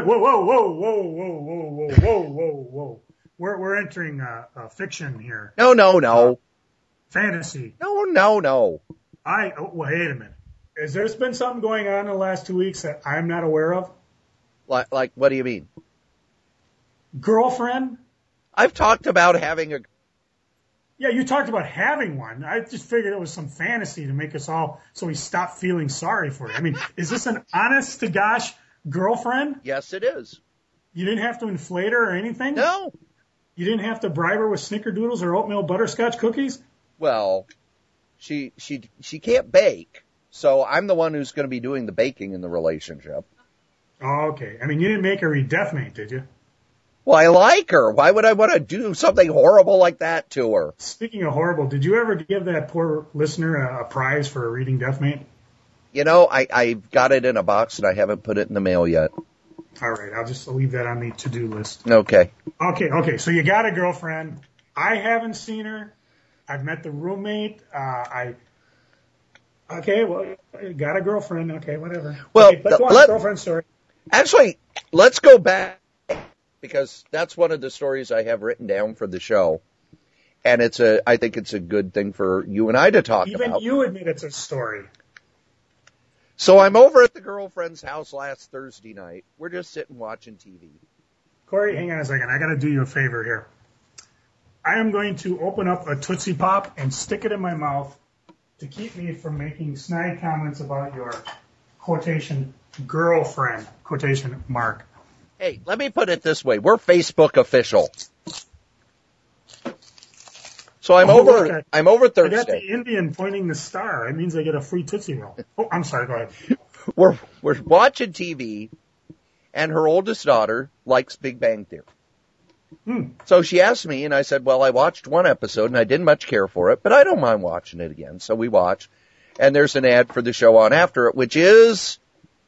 We're entering fiction here. No. Fantasy. No. Wait a minute. Has there been something going on in the last 2 weeks that I'm not aware of? Like, what do you mean? Girlfriend? I've talked about having a... Yeah, you talked about having one. I just figured it was some fantasy to make us all, so we stop feeling sorry for you. I mean, is this an honest to gosh girlfriend? Yes, it is. You didn't have to inflate her or anything? No. You didn't have to bribe her with snickerdoodles or oatmeal butterscotch cookies? Well, she can't bake, so I'm the one who's going to be doing the baking in the relationship. Oh, okay. I mean, you didn't make her read Deathmate, did you? Well, I like her. Why would I want to do something horrible like that to her? Speaking of horrible, did you ever give that poor listener a prize for reading Deathmate? You know, I've got it in a box and I haven't put it in the mail yet. All right, I'll just leave that on the to-do list. Okay. Okay, so you got a girlfriend. I haven't seen her. I've met the roommate. Got a girlfriend. Okay, whatever. Well, okay, let's go on, girlfriend story. Actually, let's go back, because that's one of the stories I have written down for the show. And I think it's a good thing for you and I to talk about. Even you admit it's a story. So I'm over at the girlfriend's house last Thursday night. We're just sitting watching TV. Corey, hang on a second. I got to do you a favor here. I am going to open up a Tootsie Pop and stick it in my mouth to keep me from making snide comments about your quotation girlfriend, quotation mark. Hey, let me put it this way. We're Facebook official. So I'm over Thursday. I got the Indian pointing the star. It means I get a free Tootsie Roll. Oh, I'm sorry. Go ahead. We're watching TV, and her oldest daughter likes Big Bang Theory. So she asked me, and I said, well, I watched one episode, and I didn't much care for it, but I don't mind watching it again. So we watch, and there's an ad for the show on after it, which is...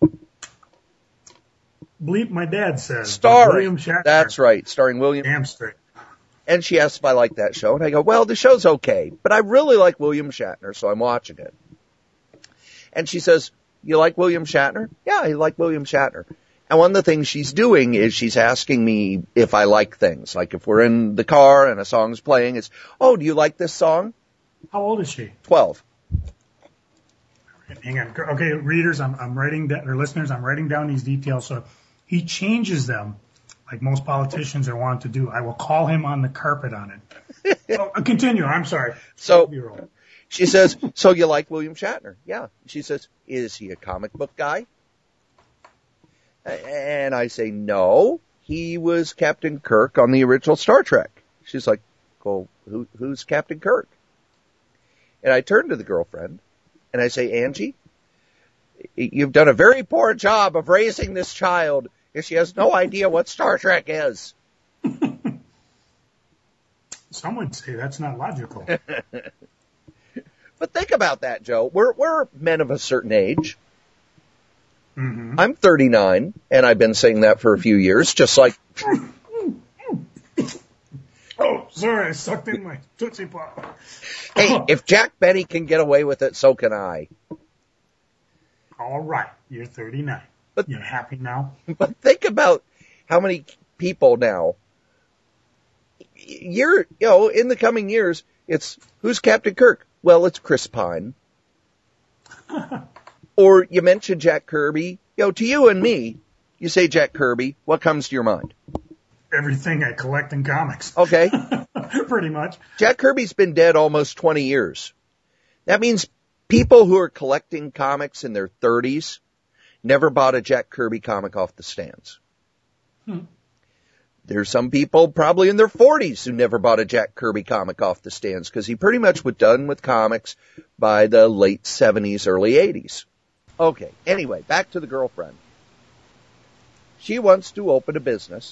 Bleep, my dad says. Starring William Shatner. That's right, starring William. Damn straight. And she asked if I like that show, and I go, well, the show's okay, but I really like William Shatner, so I'm watching it. And she says, you like William Shatner? Yeah, I like William Shatner. And one of the things she's doing is she's asking me if I like things. Like if we're in the car and a song's playing, it's, oh, do you like this song? How old is she? 12. Hang on. Okay, readers, I'm writing down, or listeners, I'm writing down these details. So he changes them like most politicians are wont to do. I will call him on the carpet on it. Continue. I'm sorry. So she says, so you like William Shatner? Yeah. She says, is he a comic book guy? And I say, no, he was Captain Kirk on the original Star Trek. She's like, well, who's Captain Kirk? And I turn to the girlfriend and I say, Angie, you've done a very poor job of raising this child if she has no idea what Star Trek is. Some would say that's not logical. But think about that, Joe. We're men of a certain age. Mm-hmm. I'm 39, and I've been saying that for a few years, just like... Oh, sorry, I sucked in my Tootsie Pop. Hey, if Jack Benny can get away with it, so can I. All right, you're 39. But, you're happy now? But think about how many people now, in the coming years, it's, who's Captain Kirk? Well, it's Chris Pine. Or you mention Jack Kirby. To you and me, you say Jack Kirby, what comes to your mind? Everything I collect in comics. Okay. Pretty much. Jack Kirby's been dead almost 20 years. That means people who are collecting comics in their 30s never bought a Jack Kirby comic off the stands. There's some people probably in their 40s who never bought a Jack Kirby comic off the stands because he pretty much was done with comics by the late 70s, early 80s. Okay, anyway, back to the girlfriend. She wants to open a business.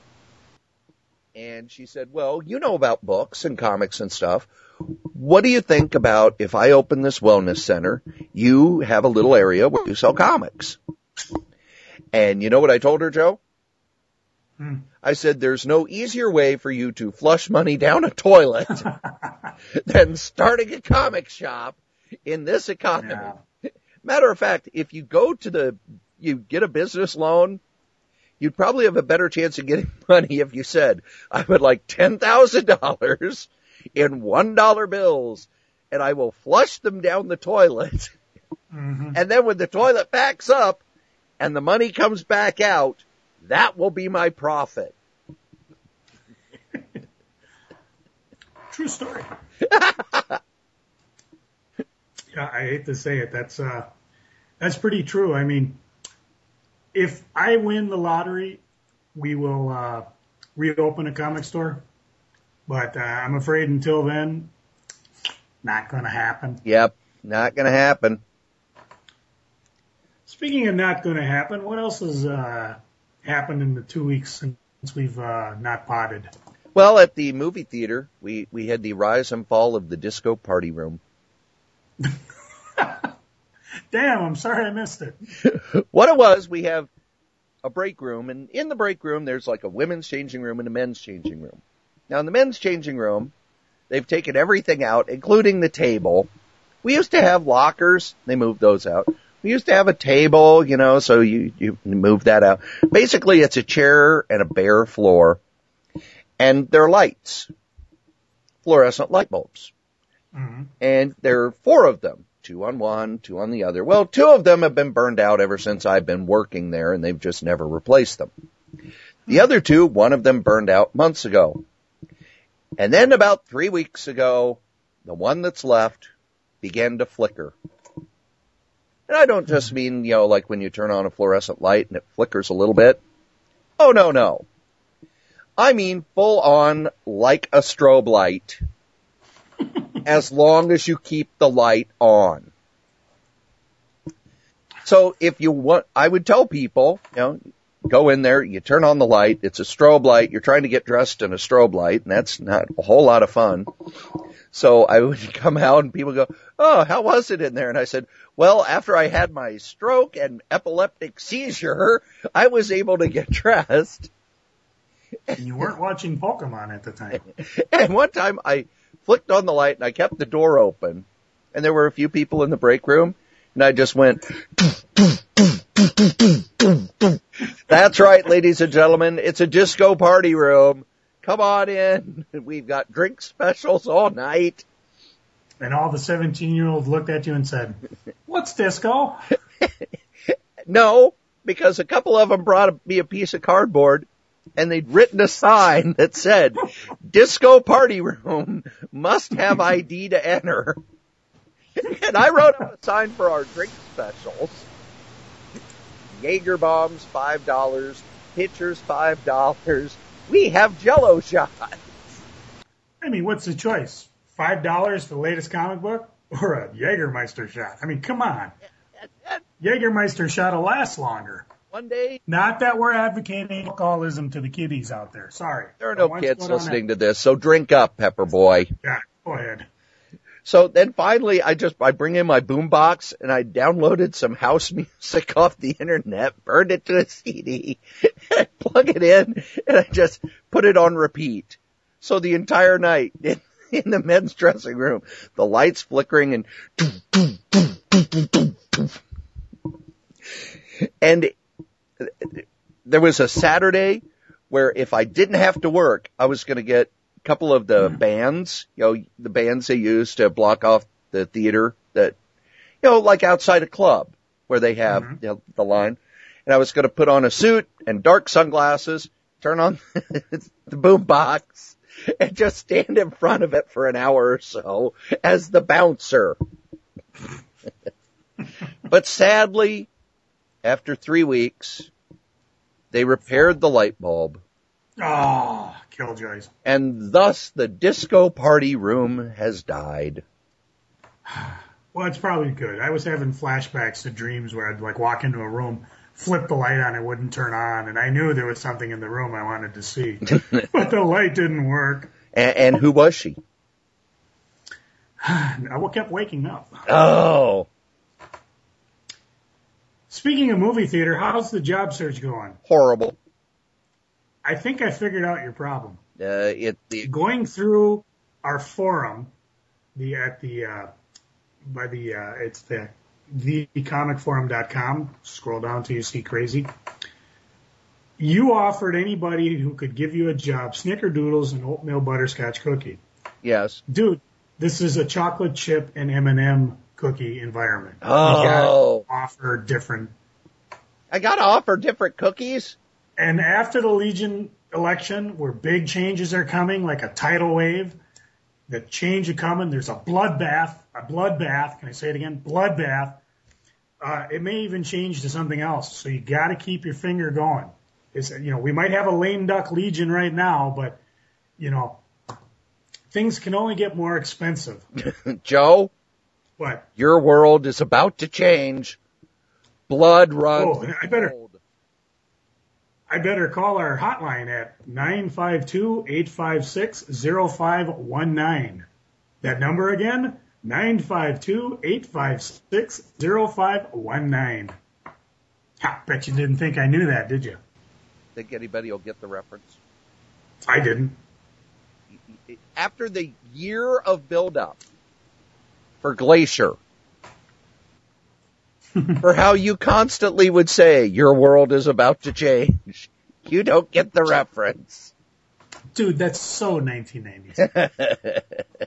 And she said, well, you know about books and comics and stuff. What do you think about if I open this wellness center, you have a little area where you sell comics? And you know what I told her, Joe? I said, there's no easier way for you to flush money down a toilet than starting a comic shop in this economy. Yeah. Matter of fact, if you you get a business loan, you'd probably have a better chance of getting money if you said, I would like $10,000 in $1 bills, and I will flush them down the toilet. Mm-hmm. And then when the toilet backs up and the money comes back out, that will be my profit. True story. Yeah, I hate to say it. That's pretty true. I mean, if I win the lottery, we will reopen a comic store. But I'm afraid until then, not going to happen. Yep, not going to happen. Speaking of not going to happen, what else has happened in the 2 weeks since we've not potted? Well, at the movie theater, we had the rise and fall of the Disco Party Room. Damn, I'm sorry I missed it. What it was, we have a break room, and in the break room, there's like a women's changing room and a men's changing room. Now, in the men's changing room, they've taken everything out, including the table. We used to have lockers. They moved those out. We used to have a table, so you move that out. Basically, it's a chair and a bare floor, and there are lights, fluorescent light bulbs. Mm-hmm. And there are 4 of them, 2 on one, 2 on the other. Well, 2 of them have been burned out ever since I've been working there, and they've just never replaced them. The other 2, one of them burned out months ago. And then about 3 weeks ago, the one that's left began to flicker. And I don't just mean, like when you turn on a fluorescent light and it flickers a little bit. Oh, no. I mean full on like a strobe light, as long as you keep the light on. So if you want, I would tell people, go in there, you turn on the light, it's a strobe light, you're trying to get dressed in a strobe light, and that's not a whole lot of fun. So I would come out and people go, oh, how was it in there? And I said, well, after I had my stroke and epileptic seizure, I was able to get dressed. And you weren't watching Pokemon at the time. And one time I flicked on the light and I kept the door open, and there were a few people in the break room, and I just went, that's right, ladies and gentlemen, it's a disco party room. Come on in. We've got drink specials all night. And all the 17-year-olds looked at you and said, what's disco? No, because a couple of them brought me a piece of cardboard, and they'd written a sign that said, disco party room, must have ID to enter. And I wrote up a sign for our drink specials. Jaeger bombs, $5. Pitchers, $5. We have Jell-O shots. I mean, what's the choice? $5 for the latest comic book or a Jägermeister shot? I mean, come on. Jägermeister shot will last longer. One day. Not that we're advocating alcoholism to the kiddies out there. Sorry. There are no kids listening to this, so drink up, Pepper Boy. Yeah, go ahead. So then finally I bring in my boombox and I downloaded some house music off the internet, burned it to a CD, plug it in, and I just put it on repeat. So the entire night in the men's dressing room, the lights flickering and and there was a Saturday where if I didn't have to work, I was going to get a couple of the bands, the bands they use to block off the theater that, like outside a club where they have the line. And I was going to put on a suit and dark sunglasses, turn on the boom box, and just stand in front of it for an hour or so as the bouncer. But sadly, after 3 weeks, they repaired the light bulb. Oh, killjoys. And thus the disco party room has died. Well, it's probably good. I was having flashbacks to dreams where I'd like walk into a room, flip the light on, it wouldn't turn on, and I knew there was something in the room I wanted to see. But the light didn't work. And who was she? I kept waking up. Oh. Speaking of movie theater, how's the job search going? Horrible. I think I figured out your problem. Going through our forum, it's thecomicforum.com. Scroll down till you see crazy. You offered anybody who could give you a job snickerdoodles and oatmeal butterscotch cookie. Yes. Dude, this is a chocolate chip and M&M cookie environment. Oh. You gotta offer different. I gotta offer different cookies? And after the Legion election, where big changes are coming, like a tidal wave, the change is coming. There's a bloodbath. Can I say it again? Bloodbath. It may even change to something else. So you got to keep your finger going. We might have a lame duck Legion right now, but things can only get more expensive. Joe, what? Your world is about to change. Blood runs. Oh, I better call our hotline at 952-856-0519. That number again, 952-856-0519. Ha, bet you didn't think I knew that, did you? Think anybody will get the reference? I didn't. After the year of build-up for Glacier, for how you constantly would say, your world is about to change, you don't get the reference. Dude, that's so 1990s.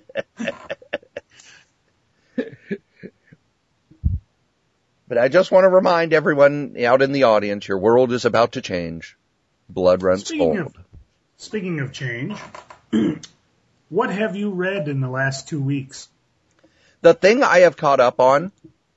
But I just want to remind everyone out in the audience, your world is about to change. Blood runs cold. Speaking of change, what have you read in the last 2 weeks? The thing I have caught up on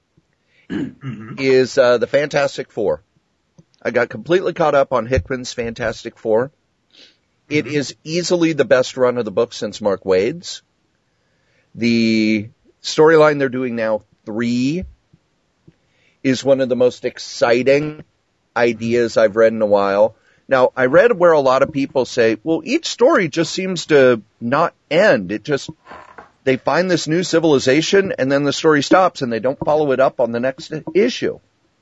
is the Fantastic Four. I got completely caught up on Hickman's Fantastic Four. It is easily the best run of the book since Mark Waid's. The storyline they're doing now, 3, is one of the most exciting ideas I've read in a while. Now, I read where a lot of people say, well, each story just seems to not end. They find this new civilization and then the story stops and they don't follow it up on the next issue.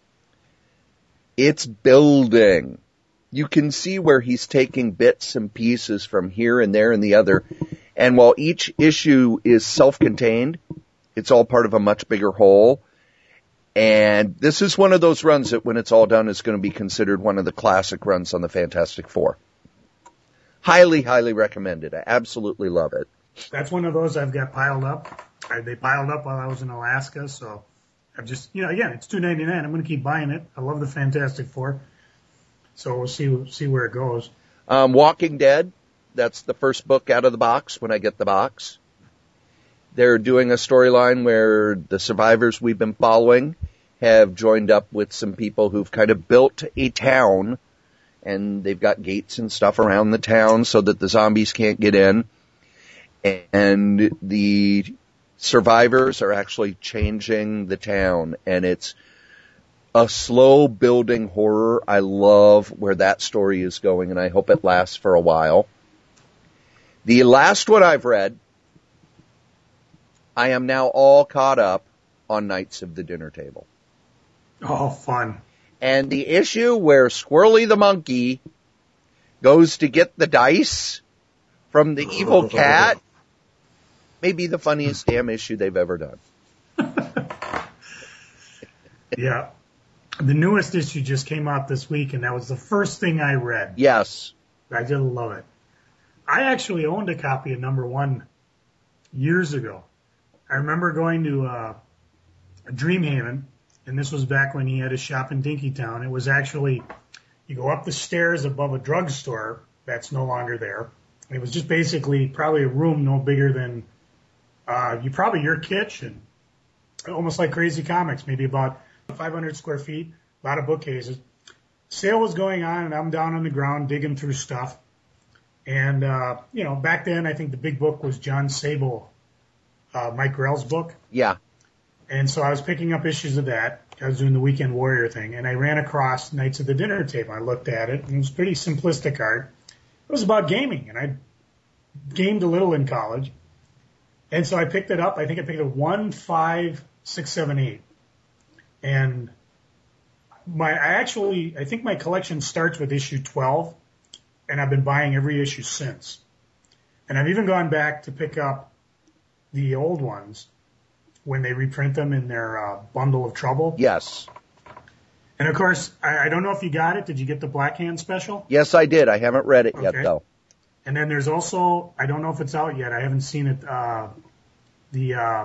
It's building. You can see where he's taking bits and pieces from here and there and the other. And while each issue is self-contained, it's all part of a much bigger whole. And this is one of those runs that when it's all done is going to be considered one of the classic runs on the Fantastic Four. Highly, highly recommended. I absolutely love it. That's one of those I've got piled up. They piled up while I was in Alaska, so I've just, again, it's $2.99. I'm going to keep buying it. I love the Fantastic Four, so we'll see where it goes. Walking Dead, that's the first book out of the box when I get the box. They're doing a storyline where the survivors we've been following have joined up with some people who've kind of built a town, and they've got gates and stuff around the town so that the zombies can't get in. And the survivors are actually changing the town, and it's a slow building horror. I love where that story is going, and I hope it lasts for a while. The last one I've read, I am now all caught up on Knights of the Dinner Table. Oh, fun. And the issue where Squirrely the monkey goes to get the dice from the evil cat may be the funniest damn issue they've ever done. Yeah. The newest issue just came out this week, and that was the first thing I read. Yes. I just love it. I actually owned a copy of number 1 years ago. I remember going to Dreamhaven, and this was back when he had a shop in Dinkytown. It was actually, you go up the stairs above a drugstore that's no longer there. And it was just basically probably a room no bigger than your kitchen, almost like Crazy Comics, maybe about 500 square feet, a lot of bookcases. Sale was going on, and I'm down on the ground digging through stuff. And, back then, I think the big book was John Sable, Mike Grell's book. Yeah. And so I was picking up issues of that. I was doing the Weekend Warrior thing, and I ran across Knights of the Dinner Table. I looked at it, and it was a pretty simplistic art. It was about gaming, and I gamed a little in college. And so I picked it up. I think I picked it up 1, 5, 6, 7, 8. And I think my collection starts with issue 12, and I've been buying every issue since. And I've even gone back to pick up the old ones when they reprint them in their bundle of trouble. Yes. And of course, I don't know if you got it. Did you get the Black Hand special? Yes, I did. I haven't read it yet, though. And then there's also, I don't know if it's out yet. I haven't seen it. The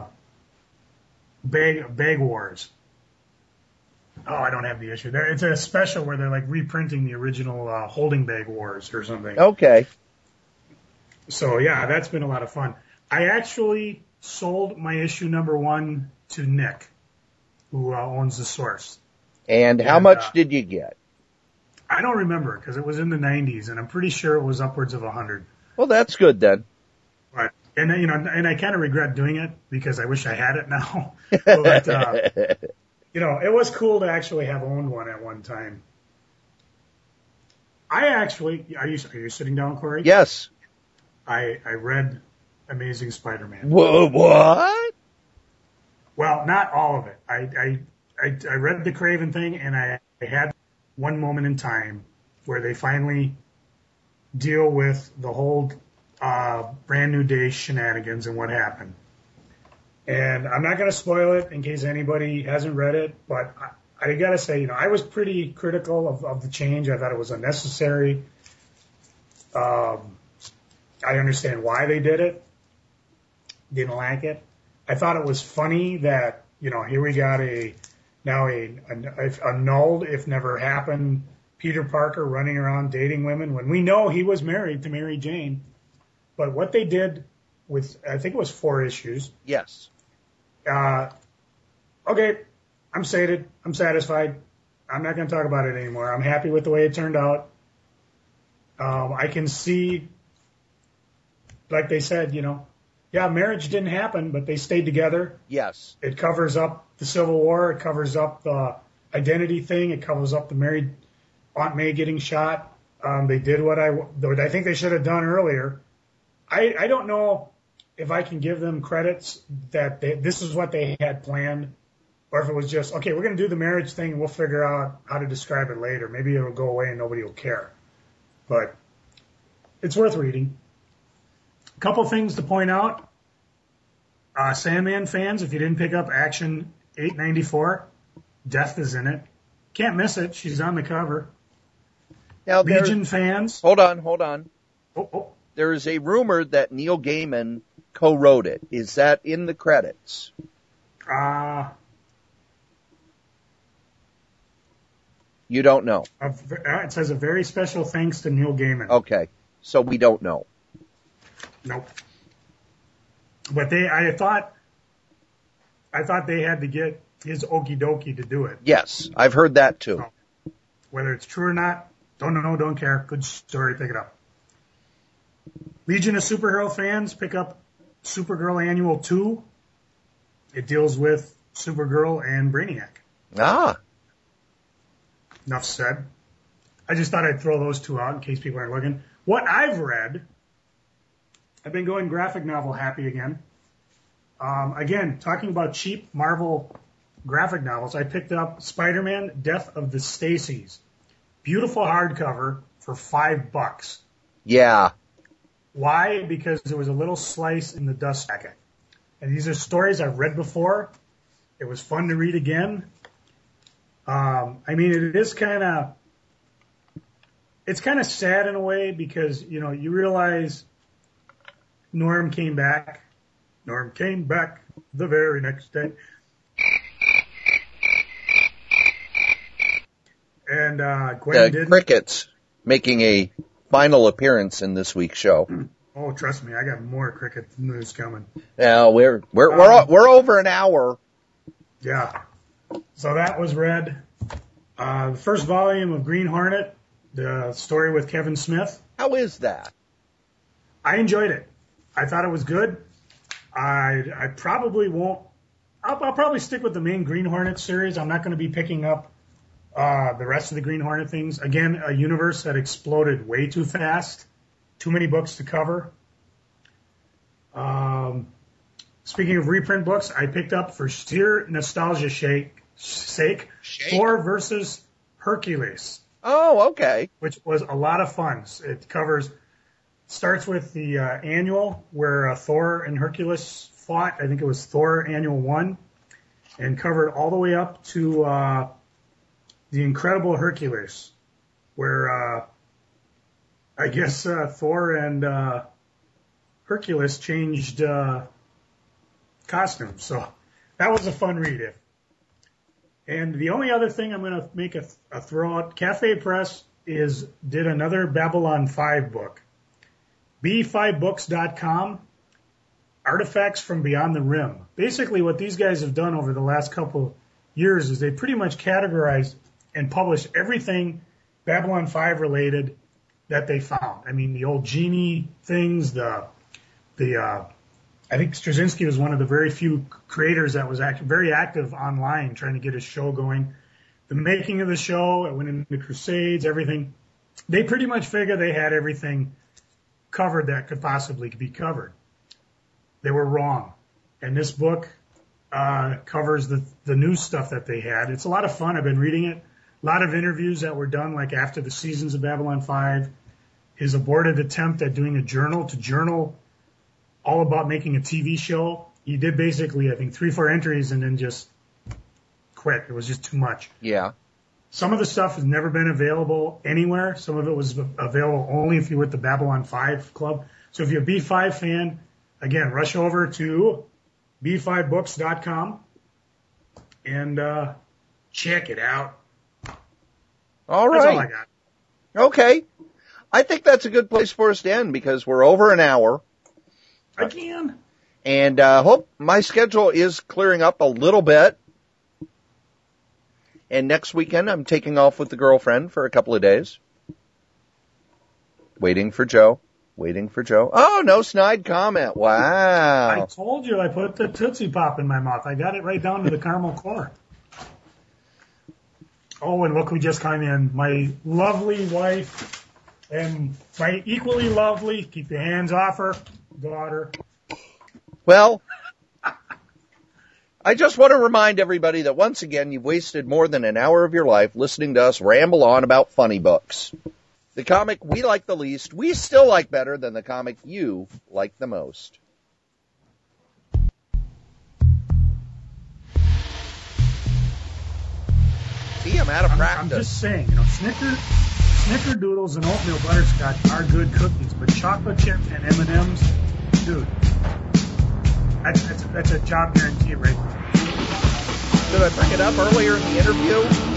Bag Wars. Oh, I don't have the issue there. It's a special where they're like reprinting the original Holding Bag Wars or something. Okay. So yeah, that's been a lot of fun. I actually sold my issue number 1 to Nick, who owns the Source. And how much did you get? I don't remember because it was in the 90s, and I'm pretty sure it was upwards of 100. Well, that's good then. Right. And I kind of regret doing it because I wish I had it now. But it was cool to actually have owned one at one time. Are you sitting down, Corey? Yes. I read Amazing Spider-Man. Whoa, what? Well, not all of it. I read the Craven thing, and I had one moment in time where they finally deal with the whole Brand New Day shenanigans and what happened. And I'm not going to spoil it in case anybody hasn't read it, but I got to say, I was pretty critical of the change. I thought it was unnecessary. I understand why they did it. Didn't like it. I thought it was funny that, here we got a annulled, if never happened, Peter Parker running around dating women when we know he was married to Mary Jane. But what they did with, I think it was 4 issues. Yes. Okay, I'm sated. I'm satisfied. I'm not going to talk about it anymore. I'm happy with the way it turned out. I can see, like they said, marriage didn't happen, but they stayed together. Yes. It covers up the Civil War. It covers up the identity thing. It covers up the married Aunt May getting shot. They did what I think they should have done earlier. I don't know if I can give them credits that this is what they had planned, or if it was just, okay, we're going to do the marriage thing and we'll figure out how to describe it later. Maybe it'll go away and nobody will care. But it's worth reading. A couple things to point out. Sandman fans, if you didn't pick up Action 894, Death is in it. Can't miss it. She's on the cover. Now, Legion fans. Hold on. Oh. There is a rumor that Neil Gaiman co-wrote it. Is that in the credits? You don't know. It says a very special thanks to Neil Gaiman. Okay, so we don't know. Nope. But I thought they had to get his okie dokie to do it. Yes, I've heard that too. So, whether it's true or not, don't know, don't care. Good story, pick it up. Legion of Superhero fans, pick up Supergirl Annual 2. It deals with Supergirl and Brainiac. Ah. Enough said. I just thought I'd throw those 2 out in case people aren't looking. What I've read, I've been going graphic novel happy again. Again, talking about cheap Marvel graphic novels, I picked up Spider-Man Death of the Stacys. Beautiful hardcover for $5. Yeah. Why? Because there was a little slice in the dust jacket. And these are stories I've read before. It was fun to read again. I mean, it's kind of sad in a way because, you know, you realize Norm came back. Norm came back the very next day. And Gwen did. Crickets making a final appearance in this week's show. Oh, trust me, I got more cricket news coming. Now we're over an hour. Yeah. So that was read. The first volume of Green Hornet, the story with Kevin Smith. How is that? I enjoyed it. I thought it was good. I probably won't. I'll probably stick with the main Green Hornet series. I'm not going to be picking up the rest of the Green Hornet things. Again, a universe that exploded way too fast. Too many books to cover. Speaking of reprint books, I picked up for sheer nostalgia sake, Thor versus Hercules. Oh, okay. Which was a lot of fun. It starts with the annual where Thor and Hercules fought. I think it was Thor Annual 1, and covered all the way up to the Incredible Hercules, where I guess Thor and Hercules changed costumes. So that was a fun read. And the only other thing I'm going to make a throw out, Cafe Press did another Babylon 5 book. B5books.com, Artifacts from Beyond the Rim. Basically what these guys have done over the last couple years is they pretty much categorized and published everything Babylon 5 related that they found. I mean, the old genie things, I think Straczynski was one of the very few creators that was very active online trying to get his show going. The making of the show, it went into Crusades, everything. They pretty much figured they had everything covered that could possibly be covered. They were wrong. And this book covers the new stuff that they had. It's a lot of fun. I've been reading it. A lot of interviews that were done like after the seasons of Babylon 5. His aborted attempt at doing a journal all about making a TV show. He did basically, I think, 3-4 entries and then just quit. It was just too much. Yeah. Some of the stuff has never been available anywhere. Some of it was available only if you were at the Babylon 5 club. So if you're a B5 fan, again, rush over to b5books.com and check it out. All right. That's all I got. Okay. I think that's a good place for us to end because we're over an hour. Again. And hope my schedule is clearing up a little bit. And next weekend, I'm taking off with the girlfriend for a couple of days. Waiting for Joe. Oh, no snide comment. Wow. I told you I put the Tootsie Pop in my mouth. I got it right down to the caramel core. Oh, and look who just came in. My lovely wife and my equally lovely, keep your hands off her, daughter. Well, I just want to remind everybody that once again, you've wasted more than an hour of your life listening to us ramble on about funny books. The comic we like the least, we still like better than the comic you like the most. See, I'm out of practice. I'm just saying, Snickerdoodles and oatmeal butterscotch are good cookies, but chocolate chip and M&Ms, dude, that's a job guarantee right there. Did I bring it up earlier in the interview?